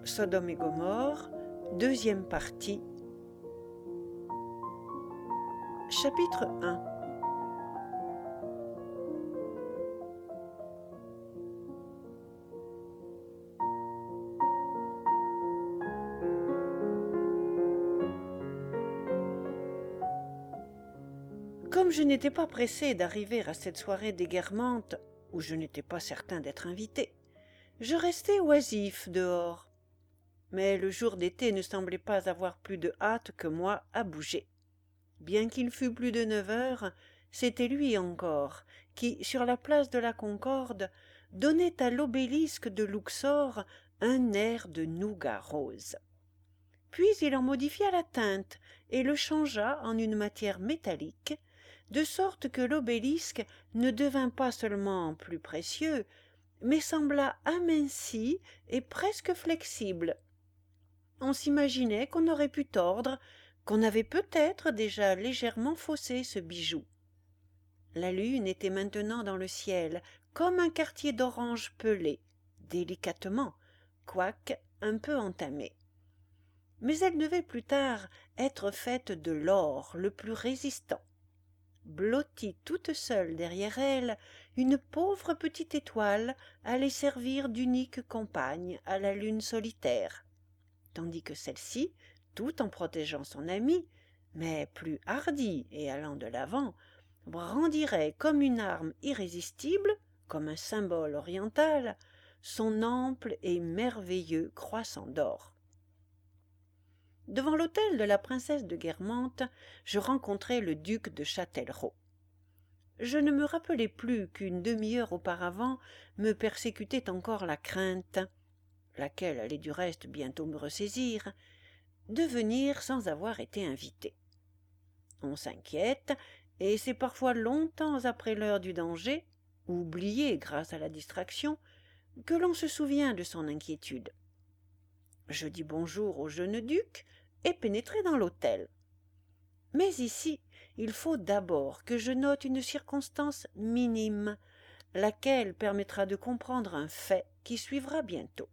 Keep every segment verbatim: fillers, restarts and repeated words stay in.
Sodome et Gomorrhe, deuxième partie. Chapitre un. Comme je n'étais pas pressé d'arriver à cette soirée déguermante, où je n'étais pas certain d'être invité, je restai oisif dehors. Mais le jour d'été ne semblait pas avoir plus de hâte que moi à bouger. Bien qu'il fût plus de neuf heures, c'était lui encore qui, sur la place de la Concorde, donnait à l'obélisque de Luxor un air de nougat rose. Puis il en modifia la teinte et le changea en une matière métallique, de sorte que l'obélisque ne devint pas seulement plus précieux, mais sembla aminci et presque flexible. On s'imaginait qu'on aurait pu tordre, qu'on avait peut-être déjà légèrement faussé ce bijou. La lune était maintenant dans le ciel, comme un quartier d'orange pelé, délicatement, quoique un peu entamé. Mais elle devait plus tard être faite de l'or le plus résistant. Blottie toute seule derrière elle, une pauvre petite étoile allait servir d'unique compagne à la lune solitaire, tandis que celle-ci, tout en protégeant son amie, mais plus hardie et allant de l'avant, brandirait comme une arme irrésistible, comme un symbole oriental, son ample et merveilleux croissant d'or. Devant l'hôtel de la princesse de Guermantes, je rencontrai le duc de Châtellerault. Je ne me rappelais plus qu'une demi-heure auparavant me persécutait encore la crainte, laquelle allait du reste bientôt me ressaisir, de venir sans avoir été invité. On s'inquiète, et c'est parfois longtemps après l'heure du danger, oublié grâce à la distraction, que l'on se souvient de son inquiétude. Je dis bonjour au jeune duc et pénétrai dans l'hôtel. Mais ici, il faut d'abord que je note une circonstance minime, laquelle permettra de comprendre un fait qui suivra bientôt.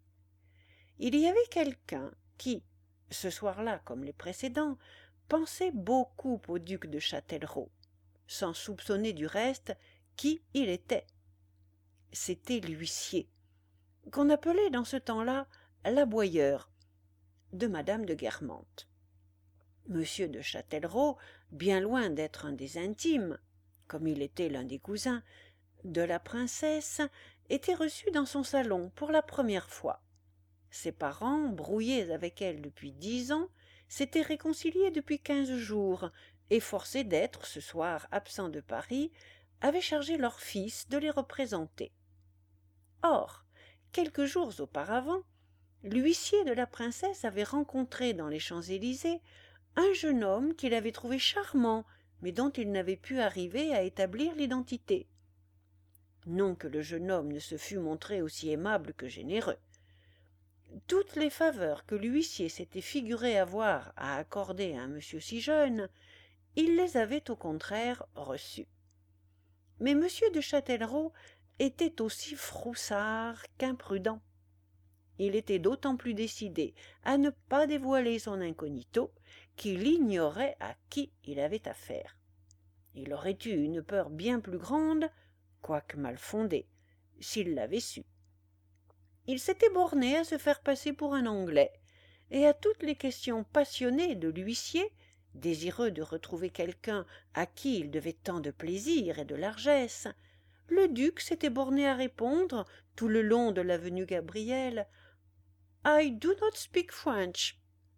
Il y avait quelqu'un qui, ce soir-là comme les précédents, pensait beaucoup au duc de Châtellerault, sans soupçonner du reste qui il était. C'était l'huissier, qu'on appelait dans ce temps-là l'aboyeur, de madame de Guermantes. Monsieur de Châtellerault, bien loin d'être un des intimes, comme il était l'un des cousins, de la princesse, était reçu dans son salon pour la première fois. Ses parents, brouillés avec elle depuis dix ans, s'étaient réconciliés depuis quinze jours, et forcés d'être, ce soir absents de Paris, avaient chargé leur fils de les représenter. Or, quelques jours auparavant, l'huissier de la princesse avait rencontré dans les Champs-Élysées un jeune homme qu'il avait trouvé charmant, mais dont il n'avait pu arriver à établir l'identité. Non que le jeune homme ne se fût montré aussi aimable que généreux. Toutes les faveurs que l'huissier s'était figuré avoir à accorder à un monsieur si jeune, il les avait au contraire reçues. Mais monsieur de Châtellerault était aussi froussard qu'imprudent. Il était d'autant plus décidé à ne pas dévoiler son incognito qu'il ignorait à qui il avait affaire. Il aurait eu une peur bien plus grande, quoique mal fondée, s'il l'avait su. Il s'était borné à se faire passer pour un Anglais, et à toutes les questions passionnées de l'huissier, désireux de retrouver quelqu'un à qui il devait tant de plaisir et de largesse, le duc s'était borné à répondre, tout le long de l'avenue Gabriel, « I do not speak French »,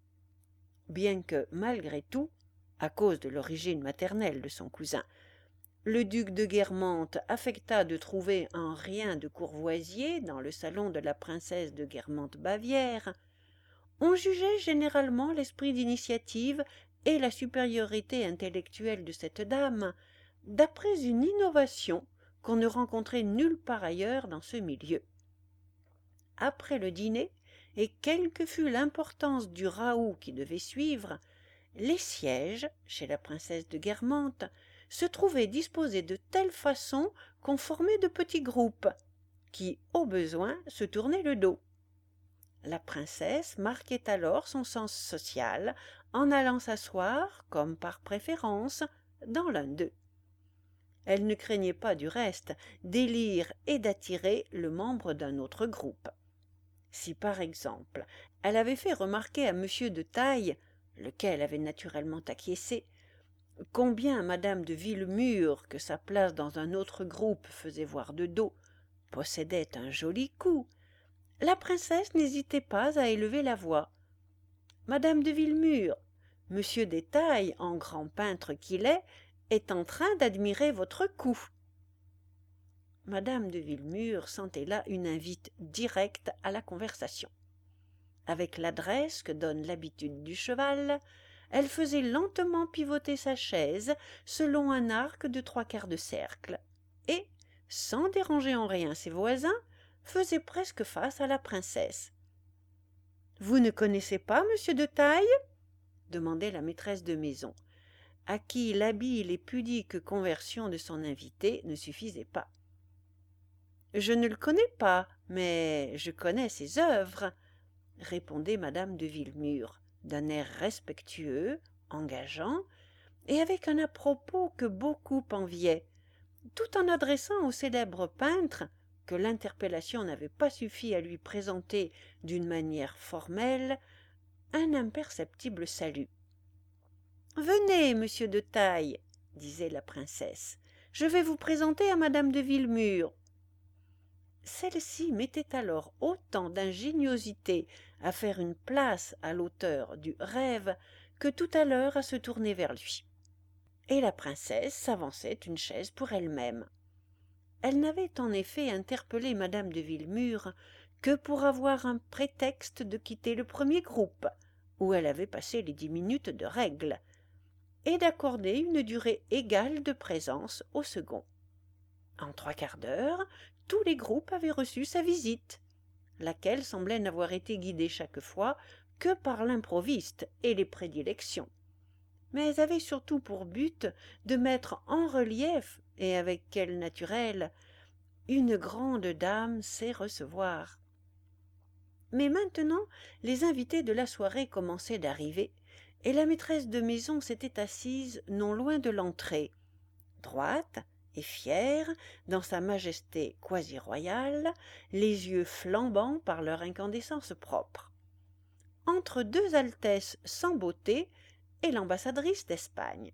bien que, malgré tout, à cause de l'origine maternelle de son cousin, le duc de Guermantes affecta de trouver un rien de courvoisier dans le salon de la princesse de Guermantes-Bavière. On jugeait généralement l'esprit d'initiative et la supériorité intellectuelle de cette dame d'après une innovation qu'on ne rencontrait nulle part ailleurs dans ce milieu. Après le dîner, et quelle que fût l'importance du raout qui devait suivre, les sièges, chez la princesse de Guermantes, se trouvaient disposés de telle façon qu'on formait de petits groupes, qui, au besoin, se tournaient le dos. La princesse marquait alors son sens social en allant s'asseoir, comme par préférence, dans l'un d'eux. Elle ne craignait pas du reste d'élire et d'attirer le membre d'un autre groupe. Si par exemple elle avait fait remarquer à monsieur de Taille, lequel avait naturellement acquiescé, combien madame de Villemur, que sa place dans un autre groupe faisait voir de dos, possédait un joli cou, la princesse n'hésitait pas à élever la voix. Madame de Villemur, monsieur des Tailles, en grand peintre qu'il est, est en train d'admirer votre cou. Madame de Villemur sentait là une invite directe à la conversation. Avec l'adresse que donne l'habitude du cheval, elle faisait lentement pivoter sa chaise selon un arc de trois quarts de cercle, et, sans déranger en rien ses voisins, faisait presque face à la princesse. « Vous ne connaissez pas monsieur de Taille ?» demandait la maîtresse de maison, à qui l'habile et pudique conversion de son invité ne suffisait pas. « Je ne le connais pas, mais je connais ses œuvres, » répondait madame de Villemur, d'un air respectueux, engageant, et avec un à-propos que beaucoup enviaient, tout en adressant au célèbre peintre, que l'interpellation n'avait pas suffi à lui présenter d'une manière formelle, un imperceptible salut. « Venez, monsieur de Taille, » disait la princesse, « je vais vous présenter à madame de Villemur. » Celle-ci mettait alors autant d'ingéniosité à faire une place à l'auteur du rêve que tout à l'heure à se tourner vers lui. Et la princesse s'avançait une chaise pour elle-même. Elle n'avait en effet interpellé madame de Villemur que pour avoir un prétexte de quitter le premier groupe, où elle avait passé les dix minutes de règle, et d'accorder une durée égale de présence au second. En trois quarts d'heure, tous les groupes avaient reçu sa visite, laquelle semblait n'avoir été guidée chaque fois que par l'improviste et les prédilections, mais avait surtout pour but de mettre en relief, et avec quel naturel, une grande dame sait recevoir. Mais maintenant, les invités de la soirée commençaient d'arriver, et la maîtresse de maison s'était assise non loin de l'entrée, droite et fière, dans sa majesté quasi-royale, les yeux flambants par leur incandescence propre, entre deux altesses sans beauté et l'ambassadrice d'Espagne.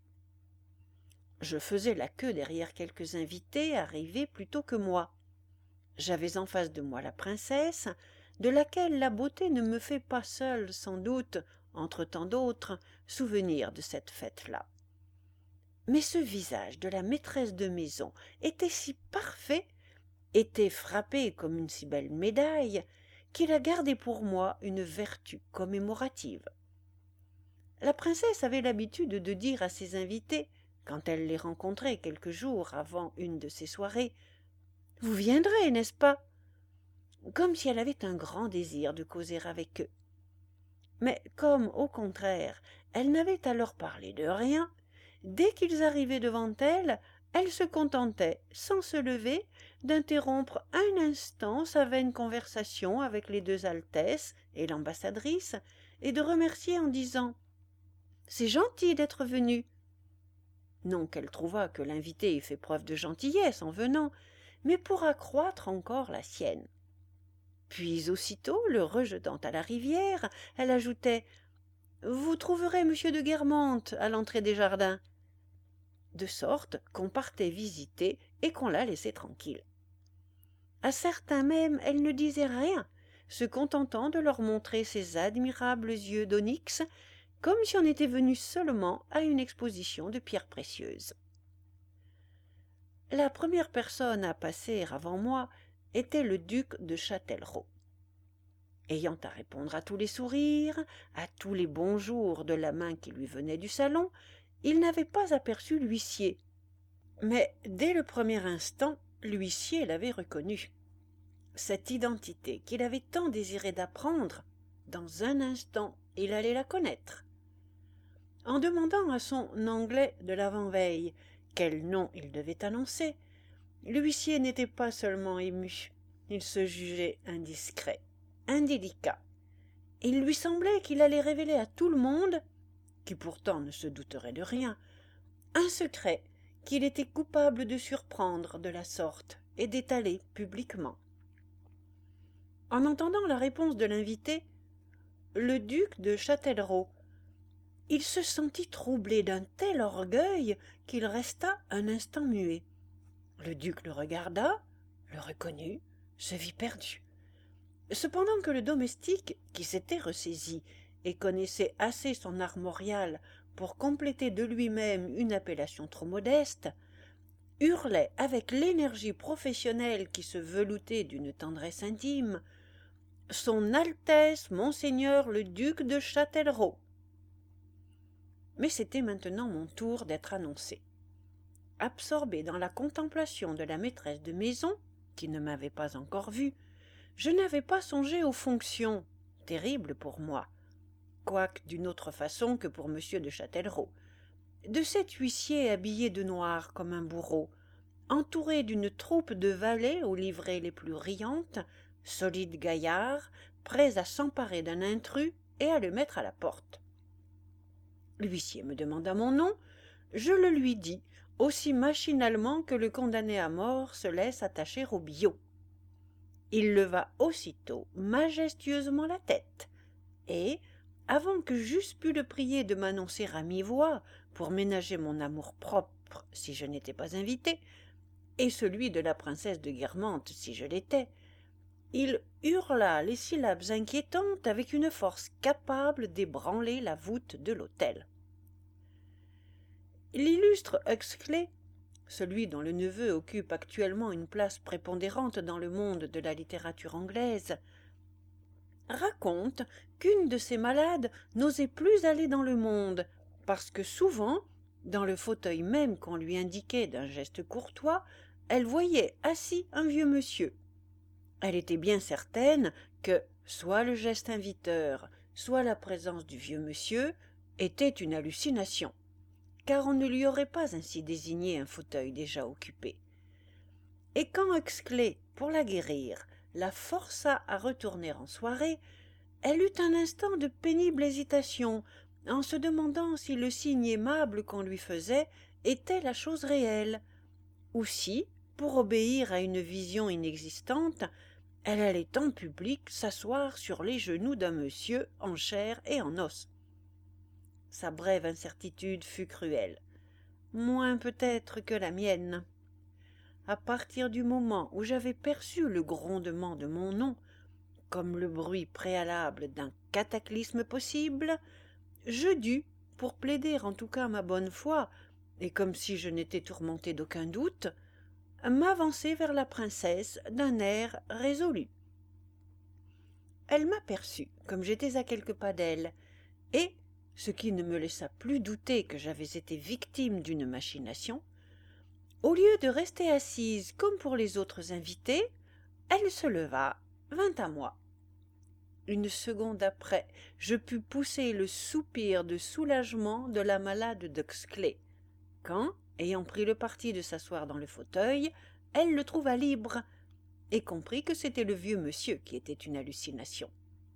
Je faisais la queue derrière quelques invités arrivés plus tôt que moi. J'avais en face de moi la princesse, de laquelle la beauté ne me fait pas seule, sans doute, entre tant d'autres, souvenir de cette fête-là. Mais ce visage de la maîtresse de maison était si parfait, était frappé comme une si belle médaille, qu'il a gardé pour moi une vertu commémorative. La princesse avait l'habitude de dire à ses invités, quand elle les rencontrait quelques jours avant une de ces soirées, « Vous viendrez, n'est-ce pas ?» comme si elle avait un grand désir de causer avec eux. Mais comme, au contraire, elle n'avait à leur parler de rien, dès qu'ils arrivaient devant elle, elle se contentait, sans se lever, d'interrompre un instant sa vaine conversation avec les deux altesses et l'ambassadrice, et de remercier en disant « C'est gentil d'être venu !» Non qu'elle trouvât que l'invité ait fait preuve de gentillesse en venant, mais pour accroître encore la sienne. Puis aussitôt, le rejetant à la rivière, elle ajoutait « Vous trouverez monsieur de Guermantes à l'entrée des jardins », de sorte qu'on partait visiter et qu'on la laissait tranquille. À certains même, elle ne disait rien, se contentant de leur montrer ses admirables yeux d'onyx, comme si on était venu seulement à une exposition de pierres précieuses. La première personne à passer avant moi était le duc de Châtellerault. Ayant à répondre à tous les sourires, à tous les bonjours de la main qui lui venait du salon, il n'avait pas aperçu l'huissier. Mais dès le premier instant, l'huissier l'avait reconnu. Cette identité qu'il avait tant désiré d'apprendre, dans un instant, il allait la connaître. En demandant à son anglais de l'avant-veille quel nom il devait annoncer, l'huissier n'était pas seulement ému, il se jugeait indiscret, indélicat, Il lui semblait qu'il allait révéler à tout le monde, qui pourtant ne se douterait de rien, un secret qu'il était coupable de surprendre de la sorte et d'étaler publiquement. En entendant la réponse de l'invité, le duc de Châtellerault, il se sentit troublé d'un tel orgueil qu'il resta un instant muet. Le duc le regarda, le reconnut, se vit perdu. Cependant que le domestique, qui s'était ressaisi et connaissait assez son armorial pour compléter de lui-même une appellation trop modeste, hurlait avec l'énergie professionnelle qui se veloutait d'une tendresse intime « Son Altesse Monseigneur le duc de Châtellerault ». Mais c'était maintenant mon tour d'être annoncé. Absorbé dans la contemplation de la maîtresse de maison, qui ne m'avait pas encore vu, je n'avais pas songé aux fonctions, terribles pour moi, quoique d'une autre façon que pour monsieur de Châtellerault, de cet huissier habillé de noir comme un bourreau, entouré d'une troupe de valets aux livrées les plus riantes, solides gaillards, prêts à s'emparer d'un intrus et à le mettre à la porte. L'huissier me demanda mon nom, je le lui dis, aussi machinalement que le condamné à mort se laisse attacher au billot. Il leva aussitôt majestueusement la tête, et, avant que j'eusse pu le prier de m'annoncer à mi-voix pour ménager mon amour-propre si je n'étais pas invité, et celui de la princesse de Guermantes si je l'étais, il hurla les syllabes inquiétantes avec une force capable d'ébranler la voûte de l'hôtel. L'illustre Huxley, celui dont le neveu occupe actuellement une place prépondérante dans le monde de la littérature anglaise, raconte qu'une de ces malades n'osait plus aller dans le monde, parce que souvent, dans le fauteuil même qu'on lui indiquait d'un geste courtois, elle voyait assis un vieux monsieur. Elle était bien certaine que, soit le geste inviteur, soit la présence du vieux monsieur, était une hallucination, car on ne lui aurait pas ainsi désigné un fauteuil déjà occupé. Et quand Huxley, pour la guérir, la força à retourner en soirée, elle eut un instant de pénible hésitation, en se demandant si le signe aimable qu'on lui faisait était la chose réelle, ou si, pour obéir à une vision inexistante, elle allait en public s'asseoir sur les genoux d'un monsieur en chair et en os. Sa brève incertitude fut cruelle, moins peut-être que la mienne. À partir du moment où j'avais perçu le grondement de mon nom, comme le bruit préalable d'un cataclysme possible, je dus, pour plaider en tout cas ma bonne foi, et comme si je n'étais tourmenté d'aucun doute, m'avancer vers la princesse d'un air résolu. Elle m'aperçut, comme j'étais à quelques pas d'elle, et, ce qui ne me laissa plus douter que j'avais été victime d'une machination, au lieu de rester assise comme pour les autres invités, elle se leva, vint à moi. Une seconde après, je pus pousser le soupir de soulagement de la malade d'Huxley, quand, ayant pris le parti de s'asseoir dans le fauteuil, elle le trouva libre, et comprit que c'était le vieux monsieur qui était une hallucination.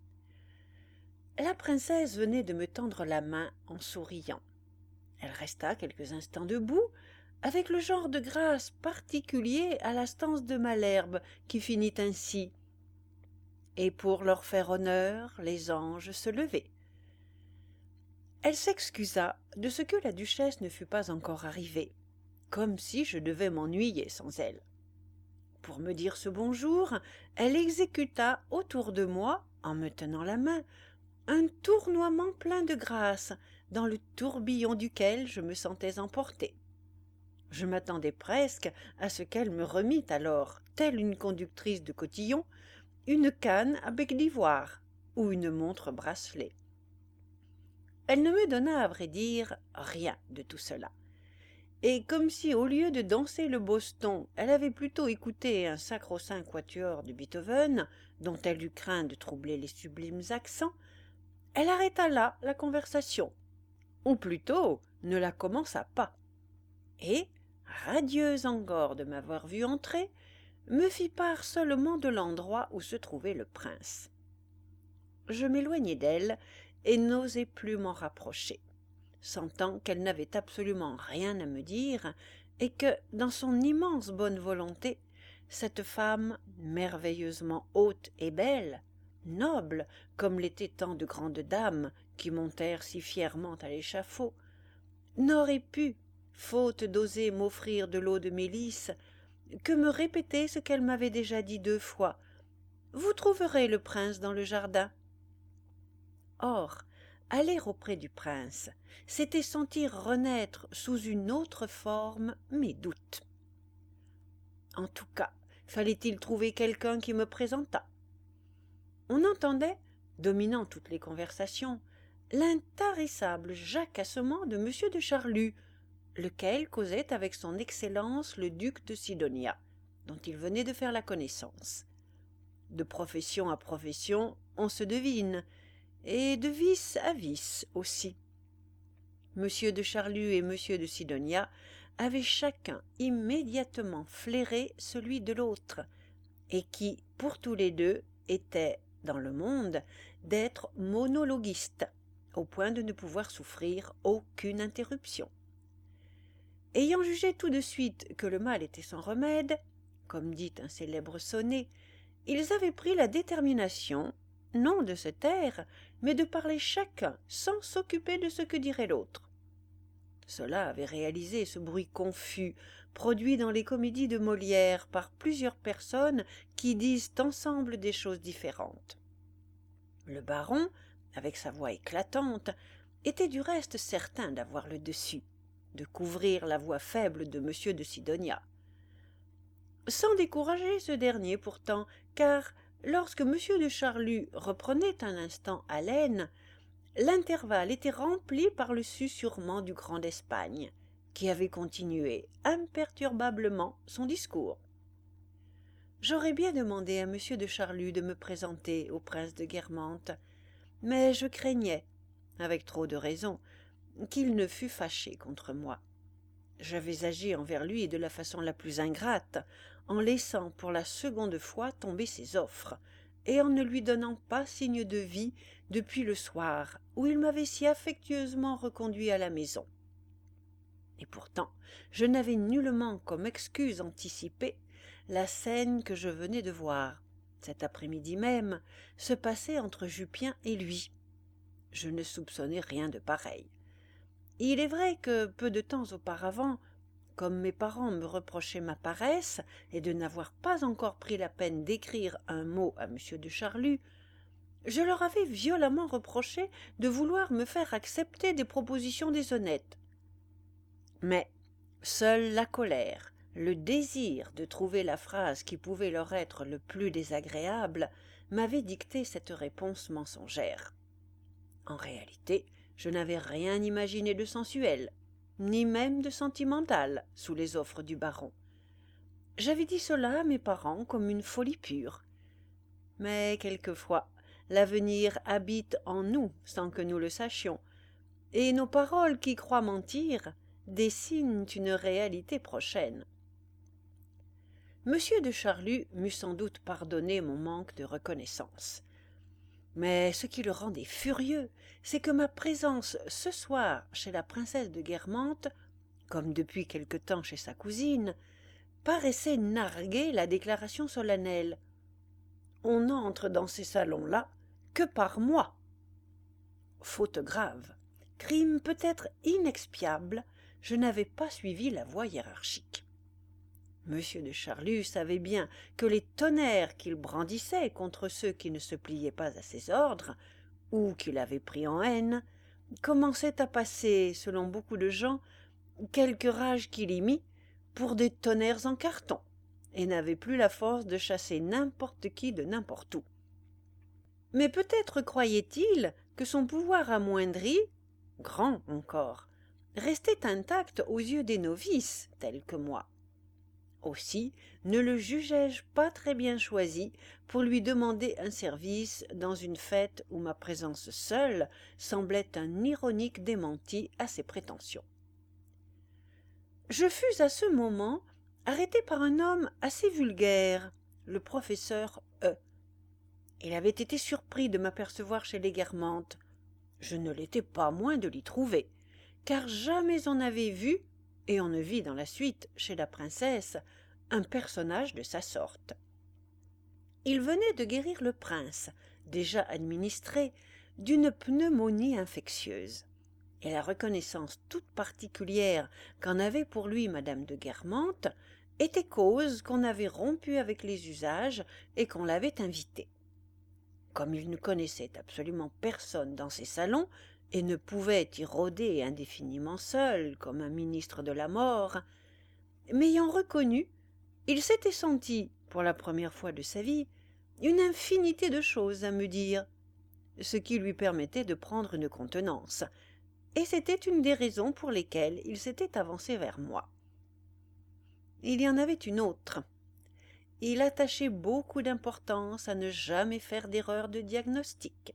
La princesse venait de me tendre la main en souriant. Elle resta quelques instants debout, avec le genre de grâce particulier à la stance de Malherbe, qui finit ainsi. Et pour leur faire honneur, les anges se levaient. Elle s'excusa de ce que la duchesse ne fût pas encore arrivée, comme si je devais m'ennuyer sans elle. Pour me dire ce bonjour, elle exécuta autour de moi, en me tenant la main, un tournoiement plein de grâce, dans le tourbillon duquel je me sentais emporté. Je m'attendais presque à ce qu'elle me remît alors, telle une conductrice de cotillon, une canne à bec d'ivoire ou une montre bracelet. Elle ne me donna, à vrai dire, rien de tout cela. Et comme si, au lieu de danser le boston, elle avait plutôt écouté un sacro-saint quatuor de Beethoven, dont elle eut craint de troubler les sublimes accents, elle arrêta là la conversation, ou plutôt ne la commença pas, et, radieuse encore de m'avoir vu entrer, me fit part seulement de l'endroit où se trouvait le prince. je m'éloignai d'elle et n'osai plus m'en rapprocher, sentant qu'elle n'avait absolument rien à me dire et que, dans son immense bonne volonté, cette femme, merveilleusement haute et belle, noble comme l'étaient tant de grandes dames qui montèrent si fièrement à l'échafaud, n'aurait pu, faute d'oser m'offrir de l'eau de mélisse, que me répéter ce qu'elle m'avait déjà dit deux fois. « Vous trouverez le prince dans le jardin. » Or, aller auprès du prince, c'était sentir renaître sous une autre forme mes doutes. En tout cas, fallait-il trouver quelqu'un qui me présentât. On entendait, dominant toutes les conversations, l'intarissable jacassement de M. de Charlus, lequel causait avec son Excellence le duc de Sidonia, dont il venait de faire la connaissance. De profession à profession, on se devine, et de vice à vice aussi. M. de Charlus et M. de Sidonia avaient chacun immédiatement flairé celui de l'autre, et qui, pour tous les deux, était, dans le monde, d'être monologuistes, au point de ne pouvoir souffrir aucune interruption. Ayant jugé tout de suite que le mal était sans remède, comme dit un célèbre sonnet, ils avaient pris la détermination, non de se taire, mais de parler chacun sans s'occuper de ce que dirait l'autre. Cela avait réalisé ce bruit confus, produit dans les comédies de Molière par plusieurs personnes qui disent ensemble des choses différentes. Le baron, avec sa voix éclatante, était du reste certain d'avoir le dessus, de couvrir la voix faible de M. de Sidonia. Sans décourager ce dernier pourtant, car lorsque M. de Charlus reprenait un instant haleine, l'intervalle était rempli par le susurrement du grand d'Espagne, qui avait continué imperturbablement son discours. J'aurais bien demandé à M. de Charlus de me présenter au prince de Guermantes, mais je craignais, avec trop de raison, qu'il ne fût fâché contre moi. J'avais agi envers lui de la façon la plus ingrate, en laissant pour la seconde fois tomber ses offres, et en ne lui donnant pas signe de vie depuis le soir où il m'avait si affectueusement reconduit à la maison. Et pourtant, je n'avais nullement comme excuse anticipée la scène que je venais de voir, cet après-midi même, se passer entre Jupien et lui. Je ne soupçonnais rien de pareil. Il est vrai que, peu de temps auparavant, comme mes parents me reprochaient ma paresse et de n'avoir pas encore pris la peine d'écrire un mot à M. de Charlus, je leur avais violemment reproché de vouloir me faire accepter des propositions déshonnêtes. Mais seule la colère, le désir de trouver la phrase qui pouvait leur être le plus désagréable, m'avaient dicté cette réponse mensongère. En réalité, je n'avais rien imaginé de sensuel, ni même de sentimental, sous les offres du baron. J'avais dit cela à mes parents comme une folie pure. Mais quelquefois, l'avenir habite en nous sans que nous le sachions, et nos paroles qui croient mentir dessinent une réalité prochaine. Monsieur de Charlus m'eût sans doute pardonné mon manque de reconnaissance. Mais ce qui le rendait furieux, c'est que ma présence ce soir chez la princesse de Guermantes, comme depuis quelque temps chez sa cousine, paraissait narguer la déclaration solennelle. On n'entre dans ces salons-là que par moi. Faute grave, crime peut-être inexpiable, je n'avais pas suivi la voie hiérarchique. Monsieur de Charlus savait bien que les tonnerres qu'il brandissait contre ceux qui ne se pliaient pas à ses ordres, ou qu'il avait pris en haine, commençaient à passer, selon beaucoup de gens, quelque rage qu'il y mit, pour des tonnerres en carton, et n'avait plus la force de chasser n'importe qui de n'importe où. Mais peut-être croyait-il que son pouvoir amoindri, grand encore, restait intact aux yeux des novices tels que moi. Aussi ne le jugeai-je pas très bien choisi pour lui demander un service dans une fête où ma présence seule semblait un ironique démenti à ses prétentions. Je fus à ce moment arrêté par un homme assez vulgaire, le professeur E. Il avait été surpris de m'apercevoir chez les Guermantes. Je ne l'étais pas moins de l'y trouver, car jamais on n'avait vu, et on ne vit dans la suite chez la princesse, un personnage de sa sorte. Il venait de guérir le prince, déjà administré, d'une pneumonie infectieuse. Et la reconnaissance toute particulière qu'en avait pour lui madame de Guermantes était cause qu'on avait rompu avec les usages et qu'on l'avait invité. Comme il ne connaissait absolument personne dans ses salons et ne pouvait y rôder indéfiniment seul comme un ministre de la mort, m'ayant reconnu, il s'était senti, pour la première fois de sa vie, une infinité de choses à me dire, ce qui lui permettait de prendre une contenance, et c'était une des raisons pour lesquelles il s'était avancé vers moi. Il y en avait une autre. Il attachait beaucoup d'importance à ne jamais faire d'erreur de diagnostic.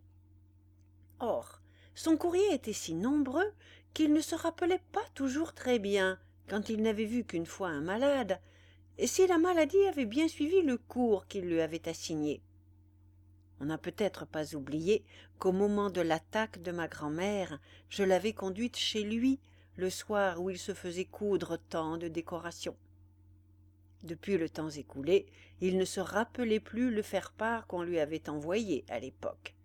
Or, son courrier était si nombreux qu'il ne se rappelait pas toujours très bien, quand il n'avait vu qu'une fois un malade, si la maladie avait bien suivi le cours qu'il lui avait assigné. On n'a peut-être pas oublié qu'au moment de l'attaque de ma grand-mère, je l'avais conduite chez lui, le soir où il se faisait coudre tant de décorations. Depuis le temps écoulé, il ne se rappelait plus le faire-part qu'on lui avait envoyé à l'époque.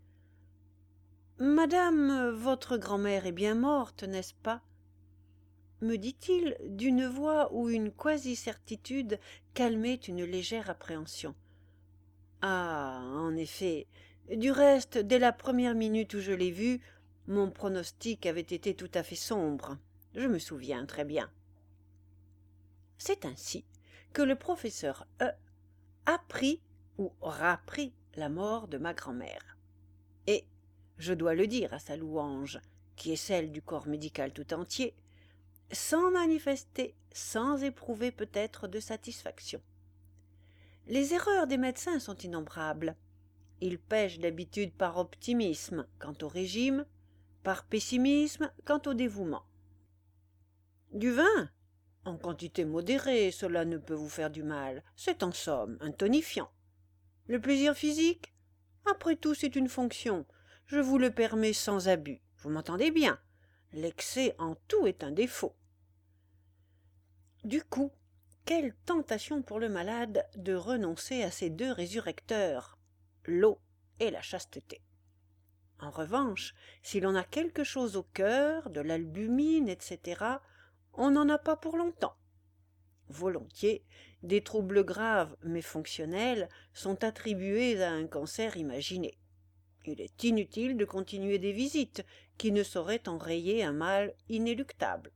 « Madame, votre grand-mère est bien morte, n'est-ce pas ?» me dit-il d'une voix où une quasi-certitude calmait une légère appréhension. « Ah, en effet, du reste, dès la première minute où je l'ai vue, mon pronostic avait été tout à fait sombre. Je me souviens très bien. » C'est ainsi que le professeur E apprit ou rapprit la mort de ma grand-mère. Et, je dois le dire à sa louange, qui est celle du corps médical tout entier, sans manifester, sans éprouver peut-être de satisfaction. Les erreurs des médecins sont innombrables. Ils pêchent d'habitude par optimisme quant au régime, par pessimisme quant au dévouement. Du vin, en quantité modérée, cela ne peut vous faire du mal, c'est en somme un tonifiant. Le plaisir physique, après tout c'est une fonction, je vous le permets sans abus, vous m'entendez bien, l'excès en tout est un défaut. Du coup, quelle tentation pour le malade de renoncer à ces deux résurrecteurs, l'eau et la chasteté. En revanche, si l'on a quelque chose au cœur, de l'albumine, et cætera, on n'en a pas pour longtemps. Volontiers, des troubles graves mais fonctionnels sont attribués à un cancer imaginé. Il est inutile de continuer des visites qui ne sauraient enrayer un mal inéluctable.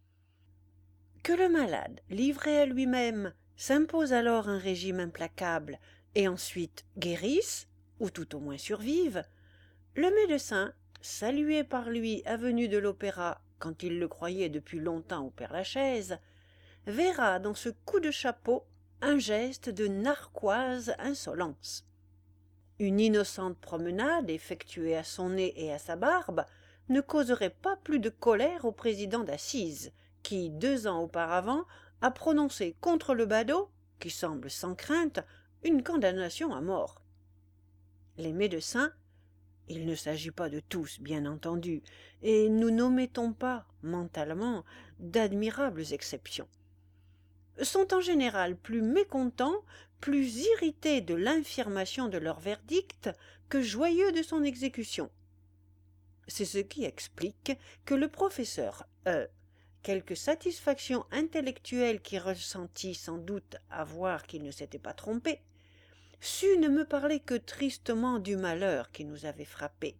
Que le malade, livré à lui-même, s'impose alors un régime implacable et ensuite guérisse, ou tout au moins survive, le médecin, salué par lui avenue de l'Opéra quand il le croyait depuis longtemps au Père-Lachaise, verra dans ce coup de chapeau un geste de narquoise insolence. Une innocente promenade effectuée à son nez et à sa barbe ne causerait pas plus de colère au président d'assises, qui, deux ans auparavant, a prononcé contre le badaud, qui semble sans crainte, une condamnation à mort. Les médecins, il ne s'agit pas de tous, bien entendu, et nous n'omettons pas, mentalement, d'admirables exceptions, sont en général plus mécontents, plus irrités de l'infirmation de leur verdict que joyeux de son exécution. C'est ce qui explique que le professeur E, quelque satisfaction intellectuelle qu'il ressentit sans doute à voir qu'il ne s'était pas trompé, sut ne me parler que tristement du malheur qui nous avait frappés.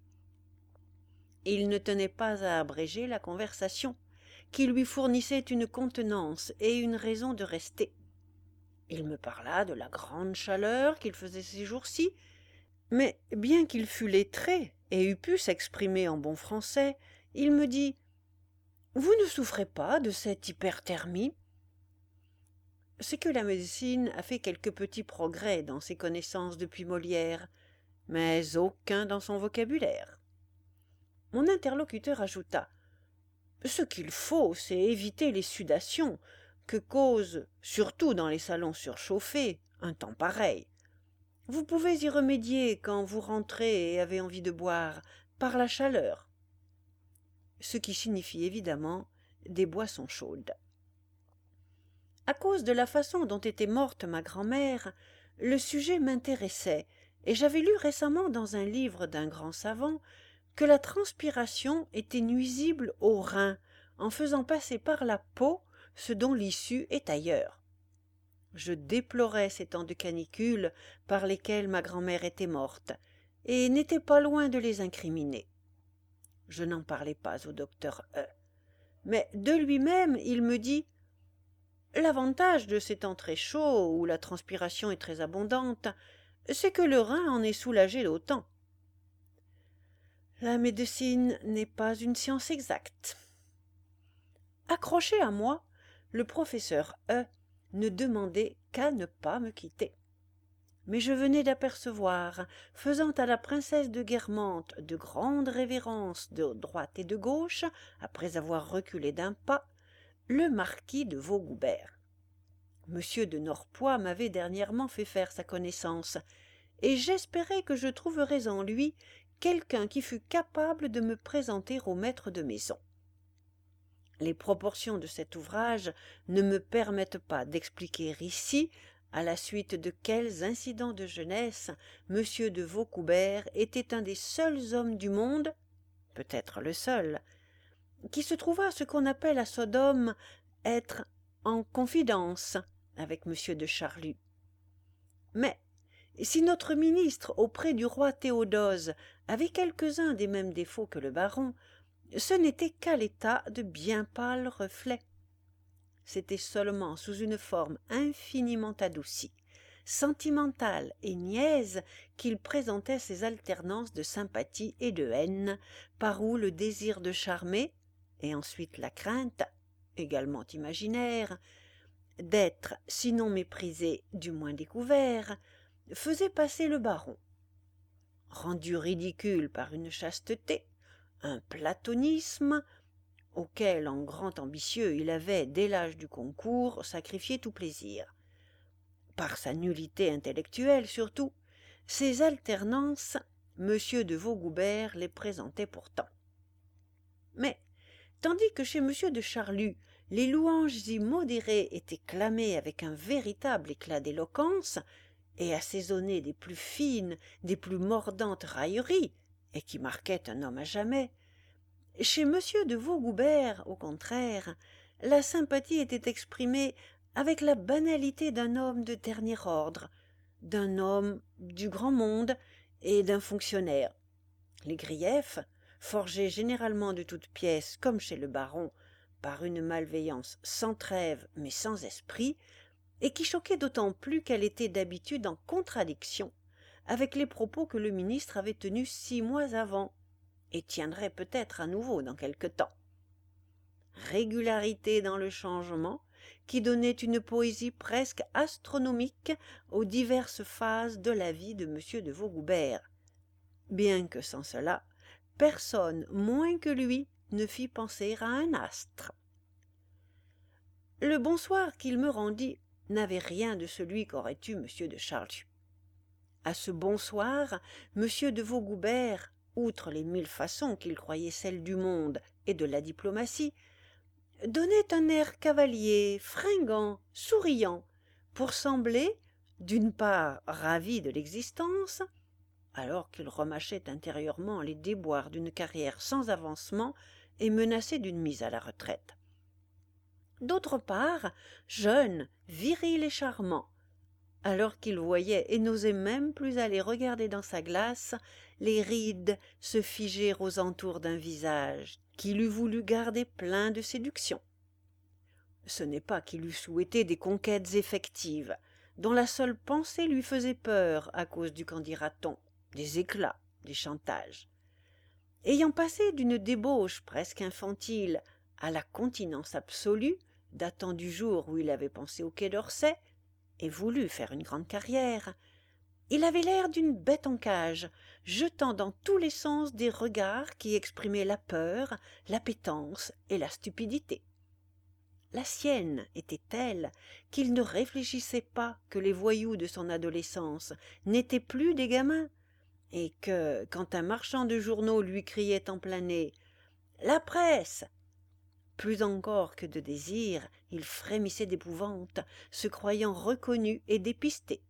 Il ne tenait pas à abréger la conversation, qui lui fournissait une contenance et une raison de rester. Il me parla de la grande chaleur qu'il faisait ces jours-ci, mais bien qu'il fût lettré et eût pu s'exprimer en bon français, il me dit « Vous ne souffrez pas de cette hyperthermie ?» C'est que la médecine a fait quelques petits progrès dans ses connaissances depuis Molière, mais aucun dans son vocabulaire. Mon interlocuteur ajouta « Ce qu'il faut, c'est éviter les sudations que cause, surtout dans les salons surchauffés, un temps pareil. Vous pouvez y remédier quand vous rentrez et avez envie de boire, par la chaleur. Ce qui signifie évidemment des boissons chaudes. À cause de la façon dont était morte ma grand-mère, le sujet m'intéressait, et j'avais lu récemment dans un livre d'un grand savant que la transpiration était nuisible aux reins en faisant passer par la peau ce dont l'issue est ailleurs. Je déplorais ces temps de canicule par lesquels ma grand-mère était morte, et n'étais pas loin de les incriminer. Je n'en parlais pas au docteur E. Mais de lui-même, il me dit « L'avantage de ces temps très chauds, où la transpiration est très abondante, c'est que le rein en est soulagé d'autant. » La médecine n'est pas une science exacte. Accroché à moi, le professeur E ne demandait qu'à ne pas me quitter. Mais je venais d'apercevoir, faisant à la princesse de Guermantes de grandes révérences de droite et de gauche, après avoir reculé d'un pas, le marquis de Vaugoubert. Monsieur de Norpois m'avait dernièrement fait faire sa connaissance, et j'espérais que je trouverais en lui quelqu'un qui fût capable de me présenter au maître de maison. Les proportions de cet ouvrage ne me permettent pas d'expliquer ici à la suite de quels incidents de jeunesse monsieur de Vaucoubert était un des seuls hommes du monde, peut-être le seul, qui se trouva à ce qu'on appelle à Sodome être en confidence avec monsieur de Charlus. Mais si notre ministre auprès du roi Théodose avait quelques-uns des mêmes défauts que le baron, ce n'était qu'à l'état de bien pâles reflets. C'était seulement sous une forme infiniment adoucie, sentimentale et niaise qu'il présentait ces alternances de sympathie et de haine, par où le désir de charmer, et ensuite la crainte, également imaginaire, d'être, sinon méprisé, du moins découvert, faisait passer le baron. Rendu ridicule par une chasteté, un platonisme, auquel, en grand ambitieux, il avait, dès l'âge du concours, sacrifié tout plaisir. Par sa nullité intellectuelle surtout, ces alternances, monsieur de Vaugoubert les présentait pourtant. Mais, tandis que chez monsieur de Charlus, les louanges immodérées étaient clamées avec un véritable éclat d'éloquence, et assaisonnées des plus fines, des plus mordantes railleries, et qui marquaient un homme à jamais, chez monsieur de Vaugoubert, au contraire, la sympathie était exprimée avec la banalité d'un homme de dernier ordre, d'un homme du grand monde et d'un fonctionnaire. Les griefs, forgés généralement de toutes pièces, comme chez le baron, par une malveillance sans trêve mais sans esprit, et qui choquait d'autant plus qu'elle était d'habitude en contradiction avec les propos que le ministre avait tenus six mois avant, et tiendrait peut-être à nouveau dans quelque temps. Régularité dans le changement, qui donnait une poésie presque astronomique aux diverses phases de la vie de monsieur de Vaugoubert, bien que sans cela, personne moins que lui ne fit penser à un astre. Le bonsoir qu'il me rendit n'avait rien de celui qu'aurait eu monsieur de Charlus. À ce bonsoir, monsieur de Vaugoubert, outre les mille façons qu'il croyait celles du monde et de la diplomatie, donnait un air cavalier, fringant, souriant, pour sembler, d'une part ravi de l'existence, alors qu'il remâchait intérieurement les déboires d'une carrière sans avancement et menacé d'une mise à la retraite, d'autre part jeune, viril et charmant, alors qu'il voyait et n'osait même plus aller regarder dans sa glace les rides se figer aux entours d'un visage qu'il eût voulu garder plein de séduction. Ce n'est pas qu'il eût souhaité des conquêtes effectives, dont la seule pensée lui faisait peur à cause du qu'en dira-t-on, des éclats, des chantages. Ayant passé d'une débauche presque infantile à la continence absolue, datant du jour où il avait pensé au Quai d'Orsay, et voulu faire une grande carrière, il avait l'air d'une bête en cage, jetant dans tous les sens des regards qui exprimaient la peur, l'appétence et la stupidité. la sienne était telle qu'il ne réfléchissait pas que les voyous de son adolescence n'étaient plus des gamins, et que, quand un marchand de journaux lui criait en plein nez « La presse !» plus encore que de désir, il frémissait d'épouvante, se croyant reconnu et dépisté.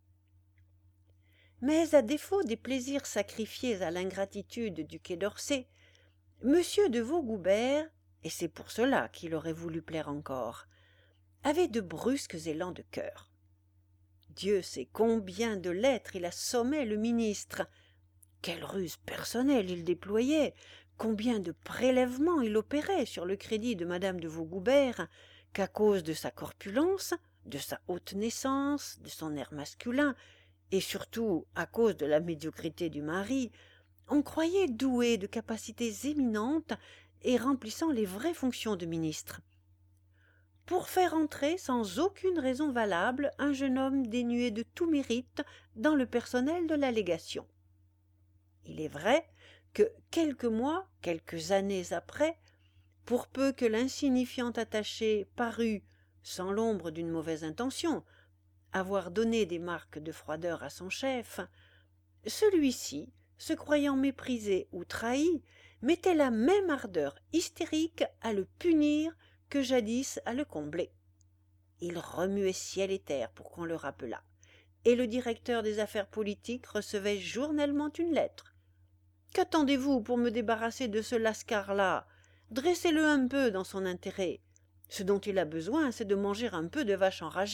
Mais à défaut des plaisirs sacrifiés à l'ingratitude du Quai d'Orsay, Monsieur de Vaugoubert, et c'est pour cela qu'il aurait voulu plaire encore, avait de brusques élans de cœur. Dieu sait combien de lettres il assommait le ministre, quelle ruse personnelle il déployait, combien de prélèvements il opérait sur le crédit de madame de Vaugoubert, qu'à cause de sa corpulence, de sa haute naissance, de son air masculin, et surtout à cause de la médiocrité du mari, on croyait doué de capacités éminentes et remplissant les vraies fonctions de ministre. Pour faire entrer sans aucune raison valable un jeune homme dénué de tout mérite dans le personnel de la légation. Il est vrai que quelques mois, quelques années après, pour peu que l'insignifiant attaché parût, sans l'ombre d'une mauvaise intention, avoir donné des marques de froideur à son chef, celui-ci, se croyant méprisé ou trahi, mettait la même ardeur hystérique à le punir que jadis à le combler. Il remuait ciel et terre pour qu'on le rappelât, et le directeur des affaires politiques recevait journellement une lettre. « Qu'attendez-vous pour me débarrasser de ce lascar-là ? Dressez-le un peu dans son intérêt. Ce dont il a besoin, c'est de manger un peu de vache enragée. »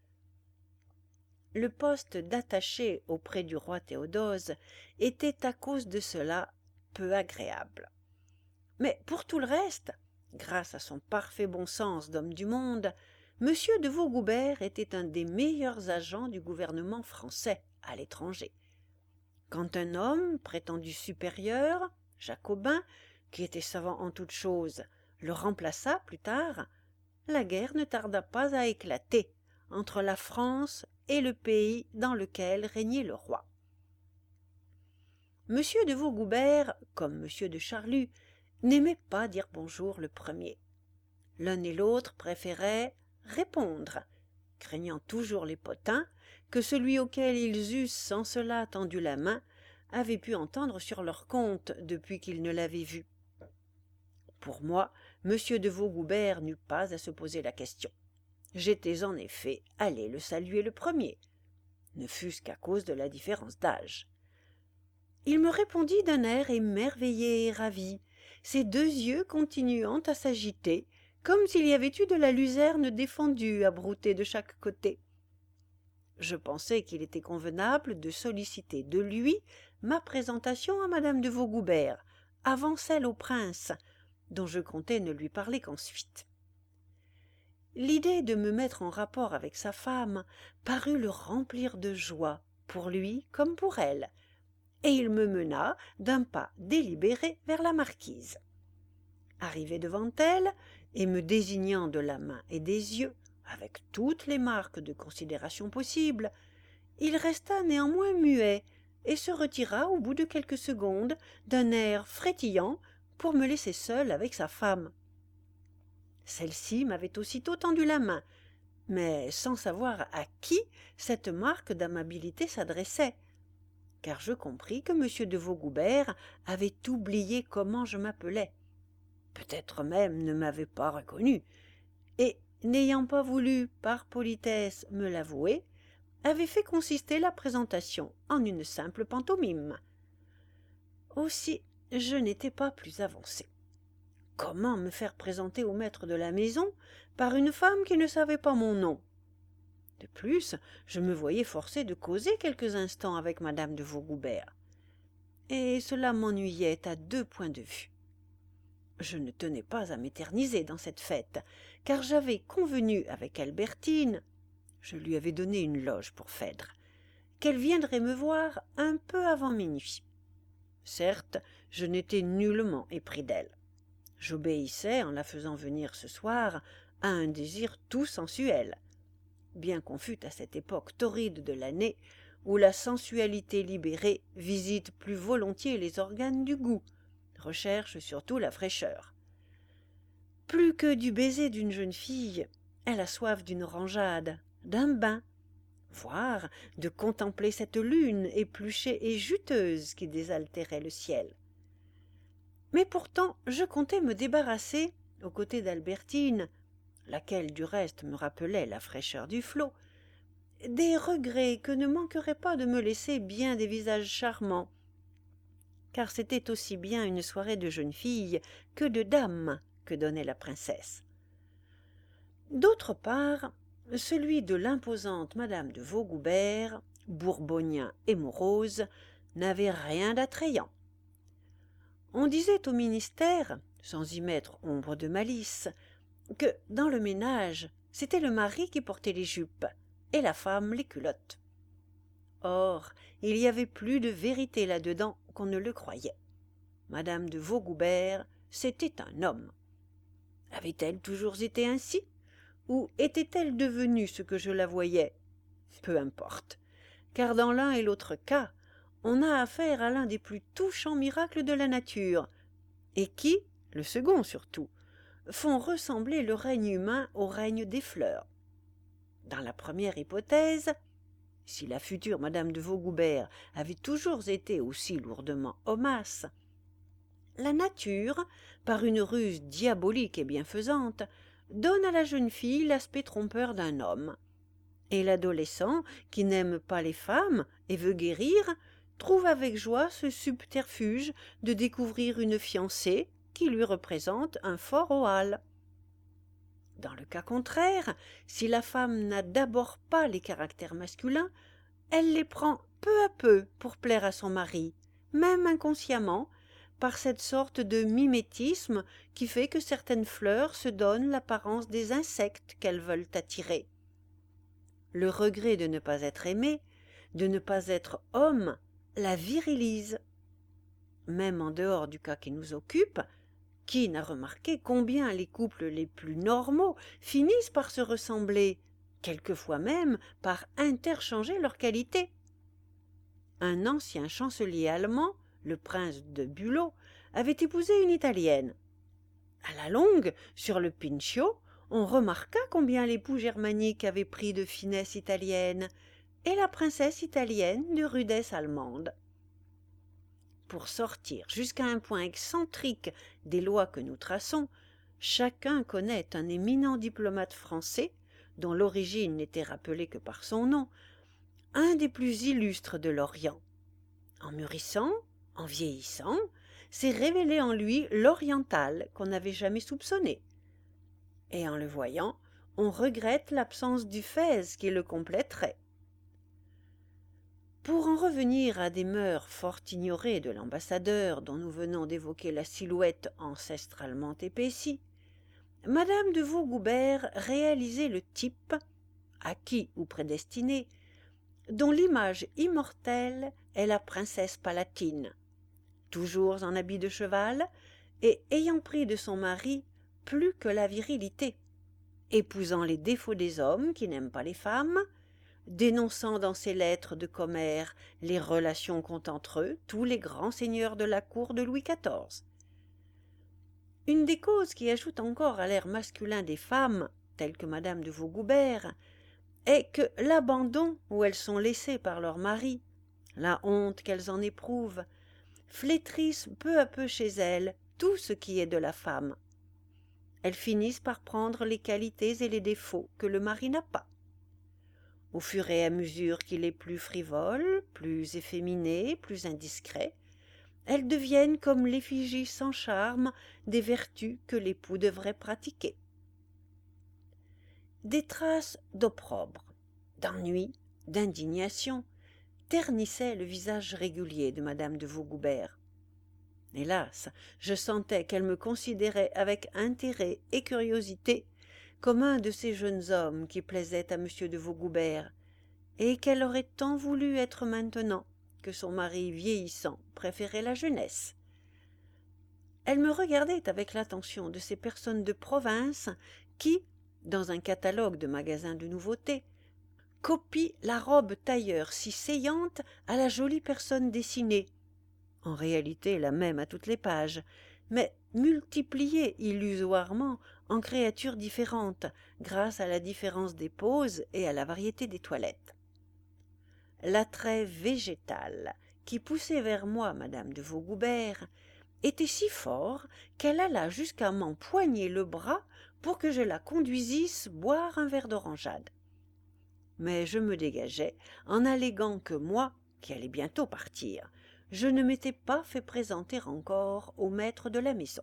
Le poste d'attaché auprès du roi Théodose était à cause de cela peu agréable. Mais pour tout le reste, grâce à son parfait bon sens d'homme du monde, Monsieur de Vaugoubert était un des meilleurs agents du gouvernement français à l'étranger. Quand un homme prétendu supérieur, jacobin, qui était savant en toutes choses, le remplaça plus tard, la guerre ne tarda pas à éclater entre la France et le pays dans lequel régnait le roi. Monsieur de Vaugoubert, comme Monsieur de Charlus, n'aimait pas dire bonjour le premier. L'un et l'autre préféraient répondre, craignant toujours les potins que celui auquel ils eussent sans cela tendu la main avait pu entendre sur leur compte depuis qu'ils ne l'avaient vu. Pour moi, Monsieur de Vaugoubert n'eut pas à se poser la question. J'étais en effet allé le saluer le premier, ne fût-ce qu'à cause de la différence d'âge. Il me répondit d'un air émerveillé et ravi, ses deux yeux continuant à s'agiter, comme s'il y avait eu de la luzerne défendue à brouter de chaque côté. Je pensai qu'il était convenable de solliciter de lui ma présentation à madame de Vaugoubert, avant celle au prince, dont je comptais ne lui parler qu'ensuite. L'idée de me mettre en rapport avec sa femme parut le remplir de joie, pour lui comme pour elle, et il me mena d'un pas délibéré vers la marquise. Arrivé devant elle, et me désignant de la main et des yeux, avec toutes les marques de considération possibles, il resta néanmoins muet et se retira au bout de quelques secondes d'un air frétillant pour me laisser seul avec sa femme. Celle-ci m'avait aussitôt tendu la main, mais sans savoir à qui cette marque d'amabilité s'adressait, car je compris que Monsieur de Vaugoubert avait oublié comment je m'appelais, peut-être même ne m'avait pas reconnu, et, n'ayant pas voulu, par politesse, me l'avouer, avait fait consister la présentation en une simple pantomime. Aussi, je n'étais pas plus avancé. Comment me faire présenter au maître de la maison par une femme qui ne savait pas mon nom? De plus, je me voyais forcé de causer quelques instants avec madame de Vaugoubert, et cela m'ennuyait à deux points de vue. Je ne tenais pas à m'éterniser dans cette fête, car j'avais convenu avec Albertine, je lui avais donné une loge pour Phèdre, qu'elle viendrait me voir un peu avant minuit. Certes, je n'étais nullement épris d'elle. J'obéissais, en la faisant venir ce soir, à un désir tout sensuel, bien qu'on fût à cette époque torride de l'année où la sensualité libérée visite plus volontiers les organes du goût, recherche surtout la fraîcheur. Plus que du baiser d'une jeune fille, elle a soif d'une orangeade, d'un bain, voire de contempler cette lune épluchée et juteuse qui désaltérait le ciel. Mais pourtant je comptais me débarrasser, aux côtés d'Albertine, laquelle du reste me rappelait la fraîcheur du flot, des regrets que ne manqueraient pas de me laisser bien des visages charmants, car c'était aussi bien une soirée de jeunes filles que de dames que donnait la princesse. D'autre part, celui de l'imposante madame de Vaugoubert, bourbonien et morose, n'avait rien d'attrayant. On disait au ministère, sans y mettre ombre de malice, que dans le ménage, c'était le mari qui portait les jupes et la femme les culottes. Or, il y avait plus de vérité là-dedans qu'on ne le croyait. Madame de Vaugoubert, c'était un homme. Avait-elle toujours été ainsi? Ou était-elle devenue ce que je la voyais? Peu importe, car dans l'un et l'autre cas, on a affaire à l'un des plus touchants miracles de la nature, et qui, le second surtout, font ressembler le règne humain au règne des fleurs. Dans la première hypothèse, si la future madame de Vaugoubert avait toujours été aussi lourdement hommasse, la nature, par une ruse diabolique et bienfaisante, donne à la jeune fille l'aspect trompeur d'un homme, et l'adolescent, qui n'aime pas les femmes et veut guérir, trouve avec joie ce subterfuge de découvrir une fiancée qui lui représente un fort Oal. Dans le cas contraire, si la femme n'a d'abord pas les caractères masculins, elle les prend peu à peu pour plaire à son mari, même inconsciemment, par cette sorte de mimétisme qui fait que certaines fleurs se donnent l'apparence des insectes qu'elles veulent attirer. Le regret de ne pas être aimé, de ne pas être homme, la virilise. Même en dehors du cas qui nous occupe, qui n'a remarqué combien les couples les plus normaux finissent par se ressembler, quelquefois même par interchanger leurs qualités? Un ancien chancelier allemand, le prince de Bülow, avait épousé une italienne. À la longue, sur le Pincio, on remarqua combien l'époux germanique avait pris de finesse italienne et la princesse italienne de rudesse allemande. Pour sortir jusqu'à un point excentrique des lois que nous traçons, chacun connaît un éminent diplomate français, dont l'origine n'était rappelée que par son nom, un des plus illustres de l'Orient. En mûrissant, en vieillissant, s'est révélé en lui l'oriental qu'on n'avait jamais soupçonné. Et en le voyant, on regrette l'absence du fez qui le compléterait. Pour en revenir à des mœurs fort ignorées de l'ambassadeur dont nous venons d'évoquer la silhouette ancestralement épaissie, madame de Vaugoubert réalisait le type, acquis ou prédestiné, dont l'image immortelle est la princesse palatine, toujours en habit de cheval et ayant pris de son mari plus que la virilité, épousant les défauts des hommes qui n'aiment pas les femmes, dénonçant dans ses lettres de commère les relations qu'ont entre eux tous les grands seigneurs de la cour de Louis quatorze. Une des causes qui ajoute encore à l'air masculin des femmes, telles que madame de Vaugoubert, est que l'abandon où elles sont laissées par leur mari, la honte qu'elles en éprouvent, flétrissent peu à peu chez elles tout ce qui est de la femme. Elles finissent par prendre les qualités et les défauts que le mari n'a pas. Au fur et à mesure qu'il est plus frivole, plus efféminé, plus indiscret, elles deviennent comme l'effigie sans charme des vertus que l'époux devrait pratiquer. Des traces d'opprobre, d'ennui, d'indignation ternissaient le visage régulier de madame de Vaugoubert. Hélas, je sentais qu'elle me considérait avec intérêt et curiosité comme un de ces jeunes hommes qui plaisaient à monsieur de Vaugoubert, et qu'elle aurait tant voulu être maintenant que son mari vieillissant préférait la jeunesse. Elle me regardait avec l'attention de ces personnes de province qui, dans un catalogue de magasins de nouveautés, copient la robe tailleur si saillante à la jolie personne dessinée, en réalité la même à toutes les pages, mais multipliée illusoirement en créatures différentes, grâce à la différence des poses et à la variété des toilettes. L'attrait végétal qui poussait vers moi madame de Vaugoubert était si fort qu'elle alla jusqu'à m'empoigner le bras pour que je la conduisisse boire un verre d'orangeade. Mais je me dégageai en alléguant que moi, qui allais bientôt partir, je ne m'étais pas fait présenter encore au maître de la maison.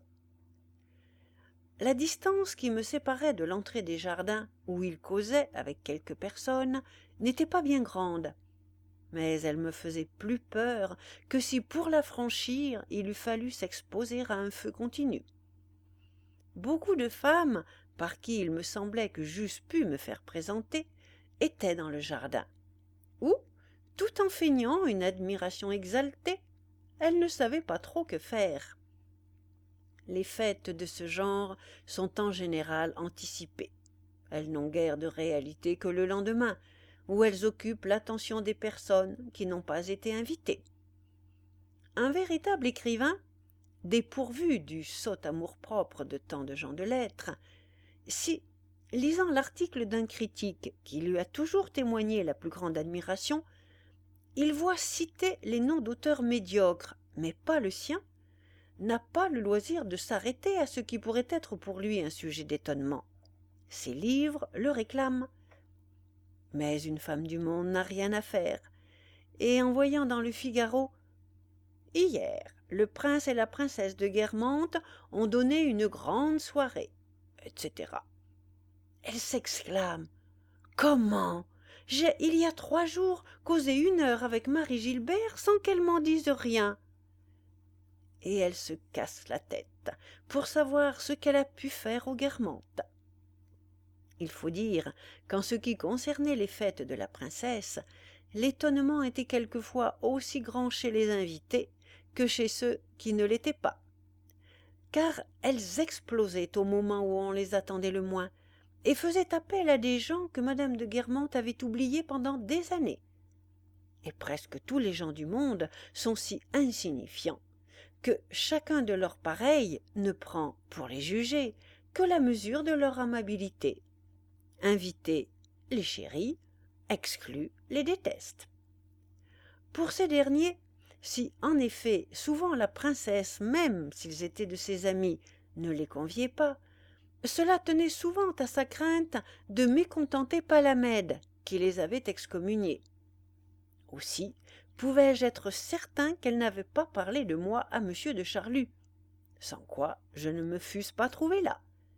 La distance qui me séparait de l'entrée des jardins, où il causait avec quelques personnes, n'était pas bien grande, mais elle me faisait plus peur que si pour la franchir il eût fallu s'exposer à un feu continu. Beaucoup de femmes, par qui il me semblait que j'eusse pu me faire présenter, étaient dans le jardin, où, tout en feignant une admiration exaltée, elles ne savaient pas trop que faire. Les fêtes de ce genre sont en général anticipées. Elles n'ont guère de réalité que le lendemain, où elles occupent l'attention des personnes qui n'ont pas été invitées. Un véritable écrivain, dépourvu du sot amour-propre de tant de gens de lettres, si, lisant l'article d'un critique qui lui a toujours témoigné la plus grande admiration, il voit citer les noms d'auteurs médiocres, mais pas le sien, n'a pas le loisir de s'arrêter à ce qui pourrait être pour lui un sujet d'étonnement. Ses livres le réclament. Mais une femme du monde n'a rien à faire, et en voyant dans le Figaro « Hier, le prince et la princesse de Guermantes ont donné une grande soirée, et cetera » elle s'exclame « Comment ? J'ai, il y a trois jours, causé une heure avec Marie Gilbert sans qu'elle m'en dise rien. » Et elle se casse la tête pour savoir ce qu'elle a pu faire aux Guermantes. Il faut dire qu'en ce qui concernait les fêtes de la princesse, l'étonnement était quelquefois aussi grand chez les invités que chez ceux qui ne l'étaient pas. Car elles explosaient au moment où on les attendait le moins, et faisaient appel à des gens que madame de Guermantes avait oubliés pendant des années. Et presque tous les gens du monde sont si insignifiants que chacun de leurs pareils ne prend, pour les juger, que la mesure de leur amabilité. Invités les chérit, exclus les déteste. Pour ces derniers, si en effet souvent la princesse, même s'ils étaient de ses amis, ne les conviait pas, cela tenait souvent à sa crainte de mécontenter Palamède, qui les avait excommuniés. Aussi pouvais-je être certain qu'elle n'avait pas parlé de moi à monsieur de Charlus, sans quoi je ne me fusse pas trouvé là.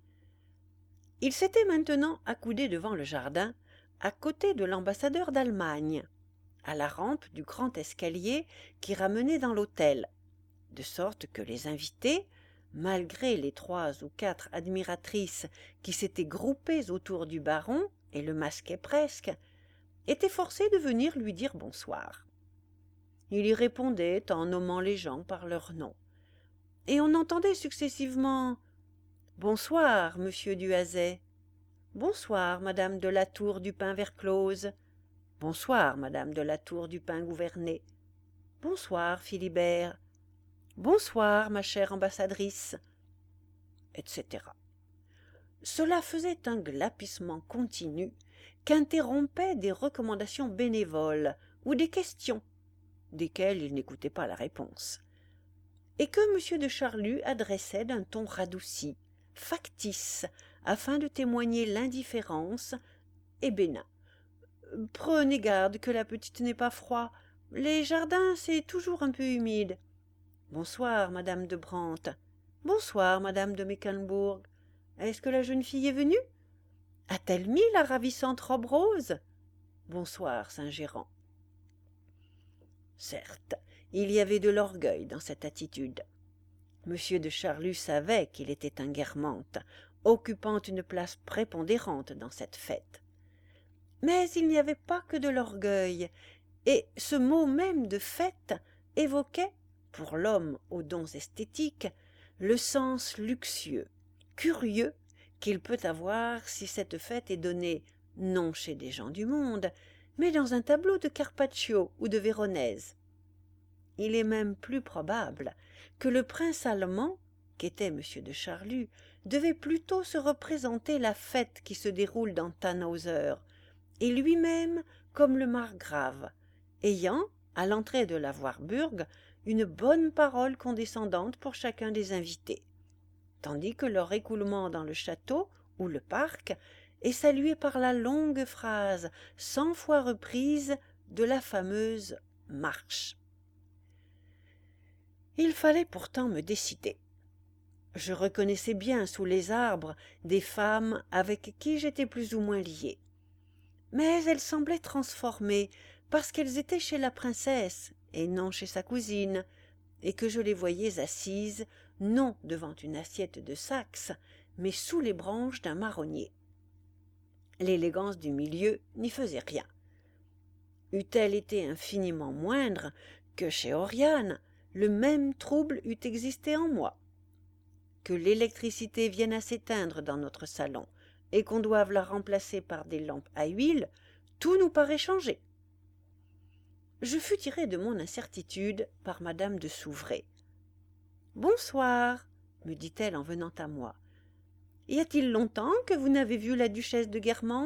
Il s'était maintenant accoudé devant le jardin, à côté de l'ambassadeur d'Allemagne, à la rampe du grand escalier qui ramenait dans l'hôtel, de sorte que les invités, malgré les trois ou quatre admiratrices qui s'étaient groupées autour du baron et le masquaient presque, étaient forcés de venir lui dire bonsoir. Il y répondait en nommant les gens par leur nom, et on entendait successivement « Bonsoir, monsieur Duhazet »« Bonsoir, madame de la Tour du Pin-Verclose »« Bonsoir, madame de la Tour du Pin-Gouvernet »« Bonsoir, Philibert »« Bonsoir, ma chère ambassadrice » et cetera. Cela faisait un glapissement continu qu'interrompaient des recommandations bénévoles ou des questions, desquelles il n'écoutait pas la réponse, et que monsieur de Charlus adressait d'un ton radouci, factice, afin de témoigner l'indifférence, et bénin. « Prenez garde que la petite n'ait pas froid. Les jardins, c'est toujours un peu humide. Bonsoir, madame de Brantes. Bonsoir, madame de Mecklembourg. Est-ce que la jeune fille est venue? A-t-elle mis la ravissante robe rose? Bonsoir, Saint-Gérand. » Certes, il y avait de l'orgueil dans cette attitude. Monsieur de Charlus savait qu'il était un Guermantes, occupant une place prépondérante dans cette fête. Mais il n'y avait pas que de l'orgueil, et ce mot même de fête évoquait, pour l'homme aux dons esthétiques, le sens luxueux, curieux, qu'il peut avoir si cette fête est donnée non chez des gens du monde, mais dans un tableau de Carpaccio ou de Véronèse. Il est même plus probable que le prince allemand, qu'était M. de Charlus, devait plutôt se représenter la fête qui se déroule dans Tannhauser, et lui-même comme le margrave, ayant, à l'entrée de la Warburg, une bonne parole condescendante pour chacun des invités, tandis que leur écoulement dans le château ou le parc est salué par la longue phrase, cent fois reprise, de la fameuse marche. Il fallait pourtant me décider. Je reconnaissais bien sous les arbres des femmes avec qui j'étais plus ou moins lié. Mais elles semblaient transformées parce qu'elles étaient chez la princesse et non chez sa cousine, et que je les voyais assises, non devant une assiette de Saxe, mais sous les branches d'un marronnier. L'élégance du milieu n'y faisait rien. Eût-elle été infiniment moindre que chez Oriane, le même trouble eût existé en moi. Que l'électricité vienne à s'éteindre dans notre salon et qu'on doive la remplacer par des lampes à huile, tout nous paraît changé. Je fus tiré de mon incertitude par madame de Souvray. « Bonsoir, me dit-elle en venant à moi. Y a-t-il longtemps que vous n'avez vu la duchesse de Guermantes ?»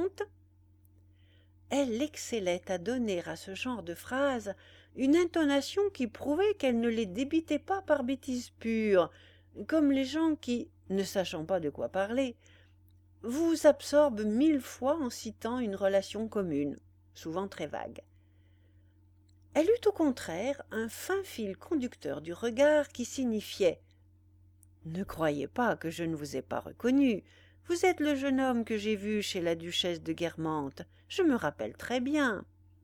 Elle excellait à donner à ce genre de phrases une intonation qui prouvait qu'elle ne les débitait pas par bêtise pure, comme les gens qui, ne sachant pas de quoi parler, vous absorbent mille fois en citant une relation commune, souvent très vague. Elle eut au contraire un fin fil conducteur du regard qui signifiait « Ne croyez pas que je ne vous ai pas reconnu. Vous êtes le jeune homme que j'ai vu chez la duchesse de Guermantes. Je me rappelle très bien. »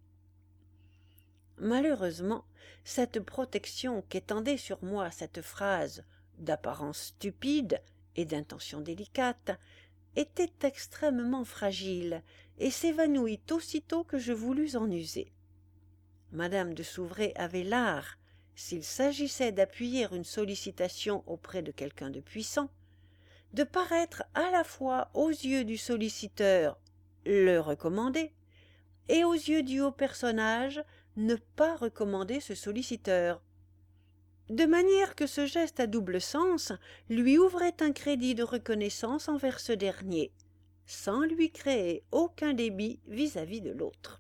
Malheureusement, cette protection qu'étendait sur moi cette phrase, d'apparence stupide et d'intention délicate, était extrêmement fragile et s'évanouit aussitôt que je voulus en user. Madame de Souvray avait l'art, s'il s'agissait d'appuyer une sollicitation auprès de quelqu'un de puissant, de paraître à la fois aux yeux du solliciteur le recommander et aux yeux du haut personnage ne pas recommander ce solliciteur, de manière que ce geste à double sens lui ouvrait un crédit de reconnaissance envers ce dernier, sans lui créer aucun débit vis-à-vis de l'autre.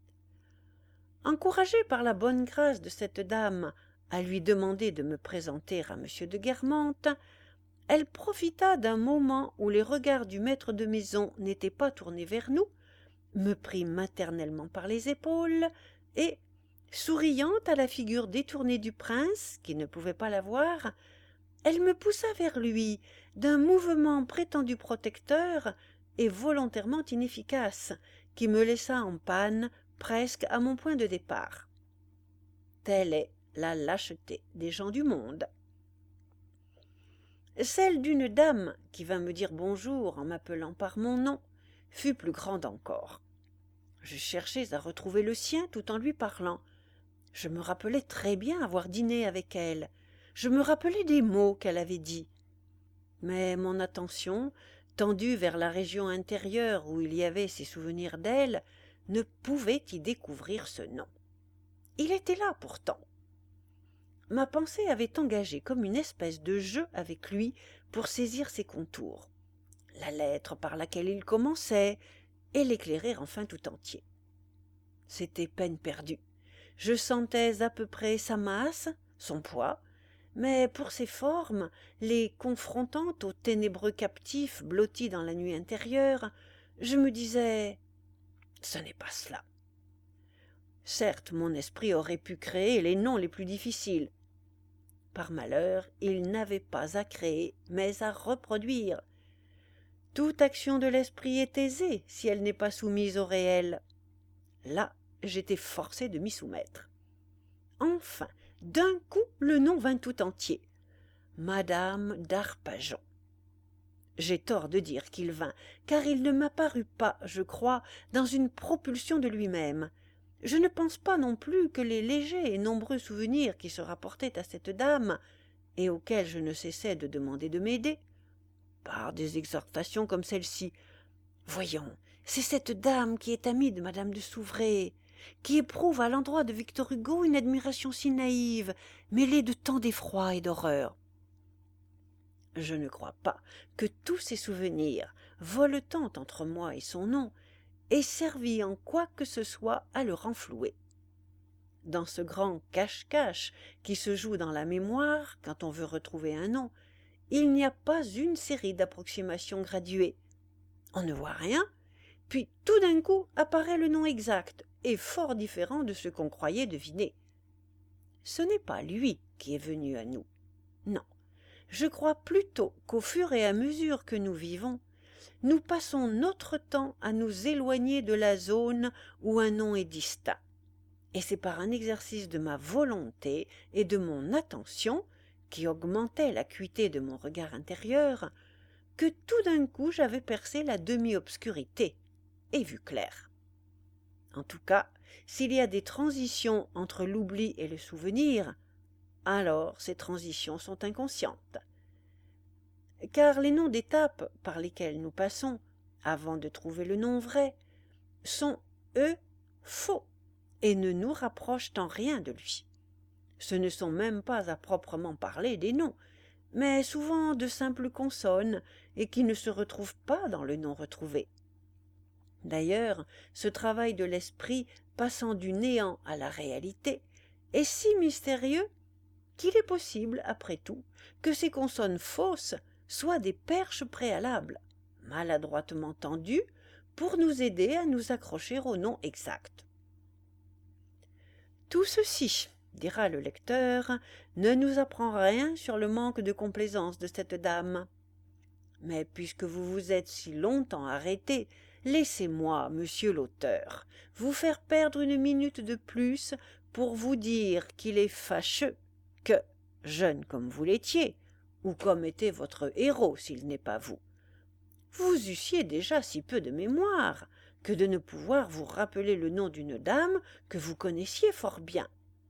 Encouragée par la bonne grâce de cette dame à lui demander de me présenter à M. de Guermantes, elle profita d'un moment où les regards du maître de maison n'étaient pas tournés vers nous, me prit maternellement par les épaules et, souriant à la figure détournée du prince, qui ne pouvait pas la voir, elle me poussa vers lui d'un mouvement prétendu protecteur et volontairement inefficace, qui me laissa en panne presque à mon point de départ. Telle est la lâcheté des gens du monde. Celle d'une dame qui vint me dire bonjour en m'appelant par mon nom fut plus grande encore. Je cherchais à retrouver le sien tout en lui parlant. Je me rappelais très bien avoir dîné avec elle. Je me rappelais des mots qu'elle avait dits. Mais mon attention, tendue vers la région intérieure où il y avait ses souvenirs d'elle, ne pouvait y découvrir ce nom. Il était là pourtant. Ma pensée avait engagé comme une espèce de jeu avec lui pour saisir ses contours, la lettre par laquelle il commençait, et l'éclairer enfin tout entier. C'était peine perdue. Je sentais à peu près sa masse, son poids, mais pour ses formes, les confrontant aux ténébreux captifs blottis dans la nuit intérieure, je me disais « ce n'est pas cela ». Certes, mon esprit aurait pu créer les noms les plus difficiles. Par malheur, il n'avait pas à créer, mais à reproduire. Toute action de l'esprit est aisée si elle n'est pas soumise au réel. Là, j'étais forcé de m'y soumettre. Enfin, d'un coup, le nom vint tout entier. Madame d'Arpajon. J'ai tort de dire qu'il vint, car il ne m'apparut pas, je crois, dans une propulsion de lui-même. Je ne pense pas non plus que les légers et nombreux souvenirs qui se rapportaient à cette dame, et auxquels je ne cessais de demander de m'aider, par des exhortations comme celle-ci. Voyons, c'est cette dame qui est amie de madame de Souvray, qui éprouve à l'endroit de Victor Hugo une admiration si naïve, mêlée de tant d'effroi et d'horreur. Je ne crois pas que tous ces souvenirs, voletant entre moi et son nom, aient servi en quoi que ce soit à le renflouer. Dans ce grand cache-cache qui se joue dans la mémoire quand on veut retrouver un nom, il n'y a pas une série d'approximations graduées. On ne voit rien, puis tout d'un coup apparaît le nom exact et fort différent de ce qu'on croyait deviner. Ce n'est pas lui qui est venu à nous. Non, je crois plutôt qu'au fur et à mesure que nous vivons, nous passons notre temps à nous éloigner de la zone où un nom est distinct. Et c'est par un exercice de ma volonté et de mon attention, qui augmentait l'acuité de mon regard intérieur, que tout d'un coup j'avais percé la demi-obscurité et vu clair. En tout cas, s'il y a des transitions entre l'oubli et le souvenir, alors ces transitions sont inconscientes. Car les noms d'étapes par lesquelles nous passons, avant de trouver le nom vrai, sont, eux, faux et ne nous rapprochent en rien de lui. Ce ne sont même pas à proprement parler des noms, mais souvent de simples consonnes et qui ne se retrouvent pas dans le nom retrouvé. D'ailleurs, ce travail de l'esprit passant du néant à la réalité est si mystérieux qu'il est possible, après tout, que ces consonnes fausses soient des perches préalables, maladroitement tendues, pour nous aider à nous accrocher au nom exact. Tout ceci, dira le lecteur, ne nous apprend rien sur le manque de complaisance de cette dame. Mais puisque vous vous êtes si longtemps arrêté, laissez-moi, monsieur l'auteur, vous faire perdre une minute de plus pour vous dire qu'il est fâcheux que, jeune comme vous l'étiez, ou comme était votre héros s'il n'est pas vous, vous eussiez déjà si peu de mémoire que de ne pouvoir vous rappeler le nom d'une dame que vous connaissiez fort bien.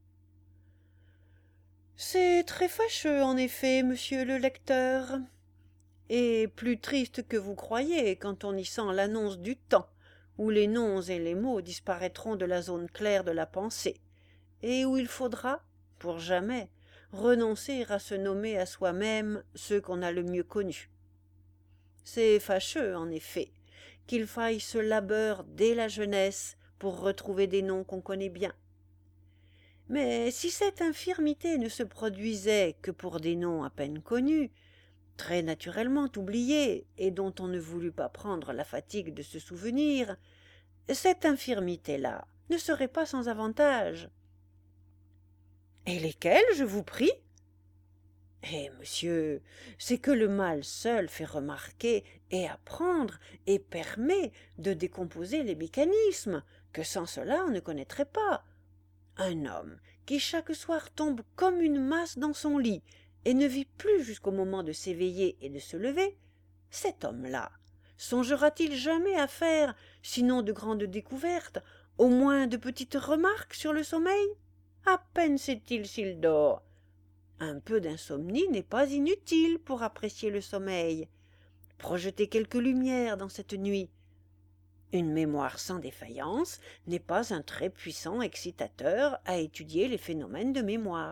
C'est très fâcheux, en effet, monsieur le lecteur, et plus triste que vous croyez quand on y sent l'annonce du temps, où les noms et les mots disparaîtront de la zone claire de la pensée, et où il faudra, pour jamais, renoncer à se nommer à soi-même ceux qu'on a le mieux connus. C'est fâcheux, en effet, qu'il faille ce labeur dès la jeunesse pour retrouver des noms qu'on connaît bien. Mais si cette infirmité ne se produisait que pour des noms à peine connus, très naturellement oubliés et dont on ne voulut pas prendre la fatigue de se souvenir, cette infirmité-là ne serait pas sans avantage. Et lesquels, je vous prie? Eh, monsieur, c'est que le mal seul fait remarquer et apprendre et permet de décomposer les mécanismes, que sans cela on ne connaîtrait pas. Un homme qui chaque soir tombe comme une masse dans son lit et ne vit plus jusqu'au moment de s'éveiller et de se lever, cet homme-là songera-t-il jamais à faire, sinon de grandes découvertes, au moins de petites remarques sur le sommeil? À peine sait-il s'il dort. Un peu d'insomnie n'est pas inutile pour apprécier le sommeil. Projeter quelques lumières dans cette nuit. Une mémoire sans défaillance n'est pas un très puissant excitateur à étudier les phénomènes de mémoire.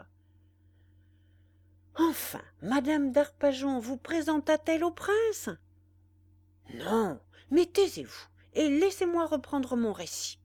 Enfin, madame d'Arpajon vous présenta-t-elle au prince? Non, mais taisez-vous et laissez-moi reprendre mon récit.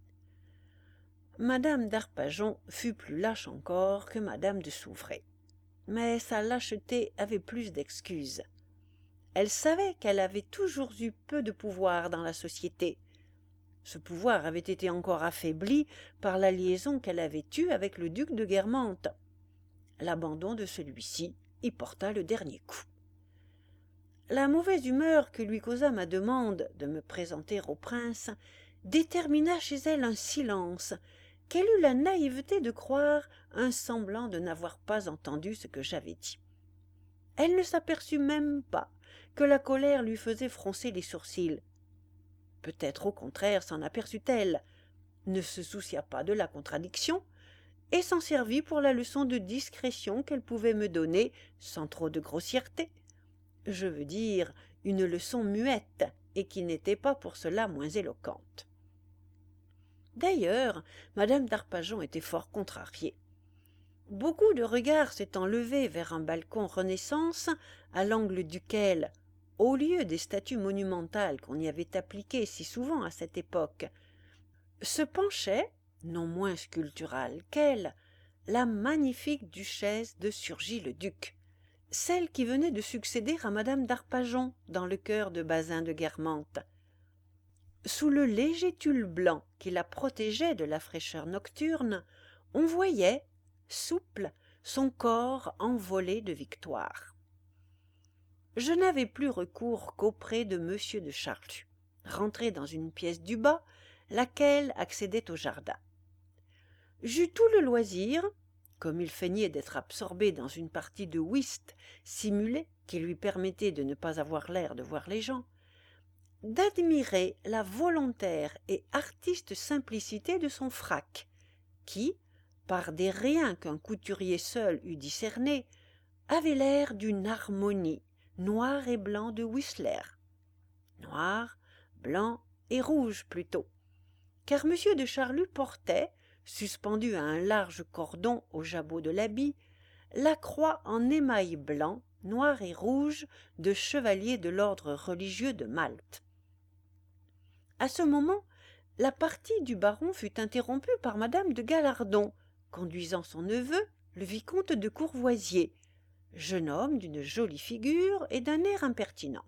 Madame d'Arpajon fut plus lâche encore que madame de Souvray. Mais sa lâcheté avait plus d'excuses. Elle savait qu'elle avait toujours eu peu de pouvoir dans la société. Ce pouvoir avait été encore affaibli par la liaison qu'elle avait eue avec le duc de Guermantes. L'abandon de celui-ci y porta le dernier coup. La mauvaise humeur que lui causa ma demande de me présenter au prince détermina chez elle un silence qu'elle eut la naïveté de croire un semblant de n'avoir pas entendu ce que j'avais dit. Elle ne s'aperçut même pas que la colère lui faisait froncer les sourcils. Peut-être au contraire s'en aperçut-elle, ne se soucia pas de la contradiction, et s'en servit pour la leçon de discrétion qu'elle pouvait me donner sans trop de grossièreté. Je veux dire une leçon muette, et qui n'était pas pour cela moins éloquente. D'ailleurs, madame d'Arpajon était fort contrariée. Beaucoup de regards s'étant levés vers un balcon Renaissance, à l'angle duquel, au lieu des statues monumentales qu'on y avait appliquées si souvent à cette époque, se penchait, non moins sculpturale qu'elle, la magnifique duchesse de Surgis-le-Duc, celle qui venait de succéder à madame d'Arpajon dans le chœur de Bazin de Guermantes. Sous le léger tulle blanc qui la protégeait de la fraîcheur nocturne, on voyait, souple, son corps envolé de victoire. Je n'avais plus recours qu'auprès de monsieur de Charlus, rentré dans une pièce du bas, laquelle accédait au jardin. J'eus tout le loisir, comme il feignait d'être absorbé dans une partie de whist simulée qui lui permettait de ne pas avoir l'air de voir les gens, d'admirer la volontaire et artiste simplicité de son frac, qui, par des riens qu'un couturier seul eût discernés, avait l'air d'une harmonie noir et blanc de Whistler. Noir, blanc et rouge plutôt, car M. de Charlus portait, suspendu à un large cordon au jabot de l'habit, la croix en émail blanc, noir et rouge de chevalier de l'ordre religieux de Malte. À ce moment, la partie du baron fut interrompue par madame de Gallardon, conduisant son neveu, le vicomte de Courvoisier, jeune homme d'une jolie figure et d'un air impertinent.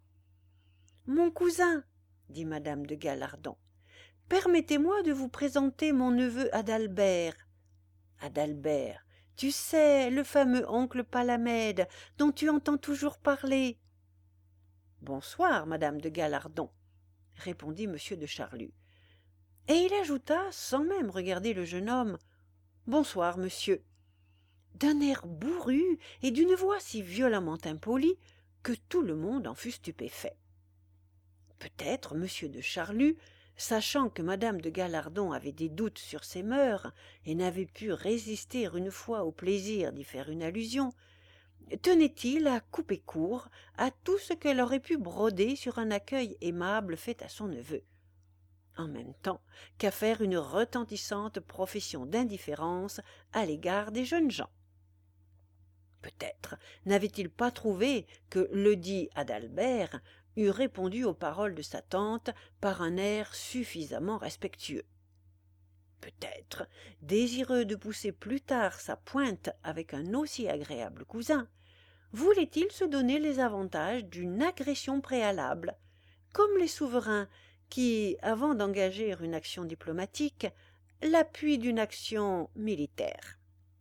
« Mon cousin, dit madame de Gallardon, permettez-moi de vous présenter mon neveu Adalbert. Adalbert, tu sais, le fameux oncle Palamède, dont tu entends toujours parler. »« Bonsoir, madame de Gallardon, » répondit monsieur de Charlus. Et il ajouta, sans même regarder le jeune homme, « Bonsoir, monsieur », d'un air bourru et d'une voix si violemment impolie que tout le monde en fut stupéfait. Peut-être monsieur de Charlus, sachant que madame de Gallardon avait des doutes sur ses mœurs et n'avait pu résister une fois au plaisir d'y faire une allusion, tenait-il à couper court à tout ce qu'elle aurait pu broder sur un accueil aimable fait à son neveu, en même temps qu'à faire une retentissante profession d'indifférence à l'égard des jeunes gens. Peut-être n'avait-il pas trouvé que ledit Adalbert eût répondu aux paroles de sa tante par un air suffisamment respectueux. Peut-être, désireux de pousser plus tard sa pointe avec un aussi agréable cousin, voulait-il se donner les avantages d'une agression préalable, comme les souverains qui, avant d'engager une action diplomatique, l'appuient d'une action militaire.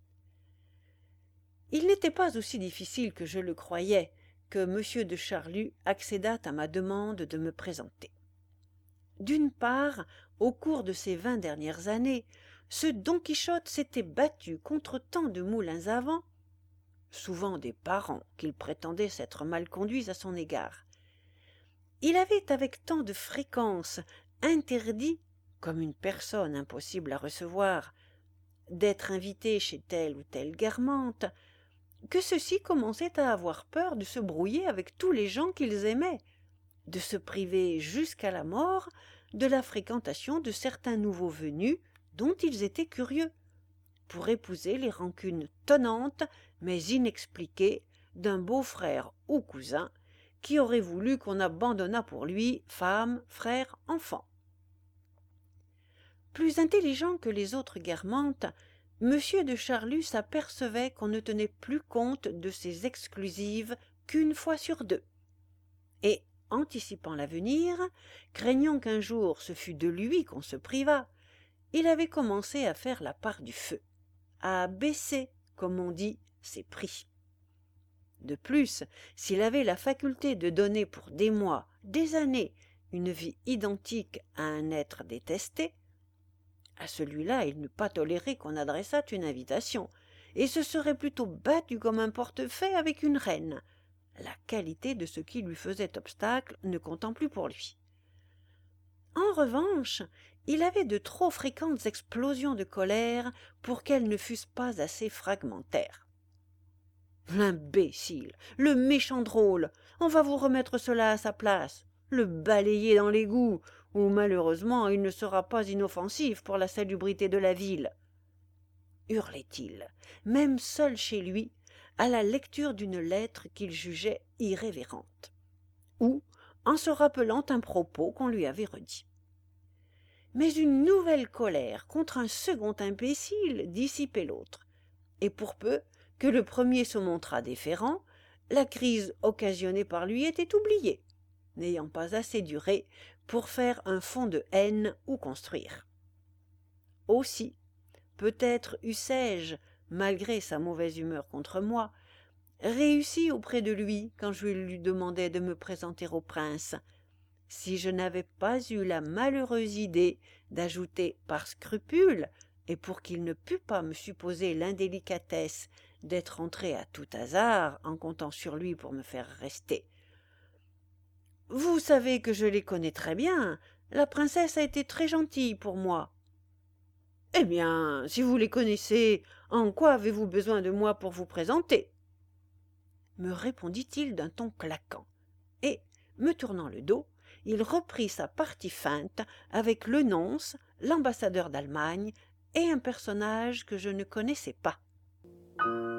Il n'était pas aussi difficile que je le croyais que M. de Charlus accédât à ma demande de me présenter. D'une part, au cours de ces vingt dernières années, ce Don Quichotte s'était battu contre tant de moulins à vent, souvent des parents qu'il prétendait s'être mal conduits à son égard. Il avait avec tant de fréquence interdit, comme une personne impossible à recevoir, d'être invité chez telle ou telle guermantes, que ceux-ci commençaient à avoir peur de se brouiller avec tous les gens qu'ils aimaient, de se priver jusqu'à la mort de la fréquentation de certains nouveaux venus dont ils étaient curieux, pour épouser les rancunes tonnantes mais inexpliquées d'un beau-frère ou cousin qui aurait voulu qu'on abandonnât pour lui femme, frère, enfant. Plus intelligent que les autres guermantes, Monsieur de Charlus s'apercevait qu'on ne tenait plus compte de ces exclusives qu'une fois sur deux. Et, anticipant l'avenir, craignant qu'un jour ce fût de lui qu'on se privât, il avait commencé à faire la part du feu, à baisser, comme on dit, ses prix. De plus, s'il avait la faculté de donner pour des mois, des années, une vie identique à un être détesté, à celui-là il n'eût pas toléré qu'on adressât une invitation, et se serait plutôt battu comme un portefaix avec une reine, la qualité de ce qui lui faisait obstacle ne comptant plus pour lui. En revanche, il avait de trop fréquentes explosions de colère pour qu'elles ne fussent pas assez fragmentaires. « L'imbécile, le méchant drôle, on va vous remettre cela à sa place, le balayer dans l'égout, où malheureusement il ne sera pas inoffensif pour la salubrité de la ville. » hurlait-il, même seul chez lui, à la lecture d'une lettre qu'il jugeait irrévérente, ou en se rappelant un propos qu'on lui avait redit. Mais une nouvelle colère contre un second imbécile dissipait l'autre, et pour peu que le premier se montrât déférent, la crise occasionnée par lui était oubliée, n'ayant pas assez duré pour faire un fond de haine ou construire. Aussi, peut-être eussé-je, malgré sa mauvaise humeur contre moi, réussi auprès de lui quand je lui demandais de me présenter au prince, si je n'avais pas eu la malheureuse idée d'ajouter par scrupule, et pour qu'il ne pût pas me supposer l'indélicatesse d'être entré à tout hasard en comptant sur lui pour me faire rester. « Vous savez que je les connais très bien, la princesse a été très gentille pour moi. »« Eh bien, si vous les connaissez, en quoi avez-vous besoin de moi pour vous présenter ?» me répondit-il d'un ton claquant, et, me tournant le dos, il reprit sa partie feinte avec le nonce, l'ambassadeur d'Allemagne et un personnage que je ne connaissais pas.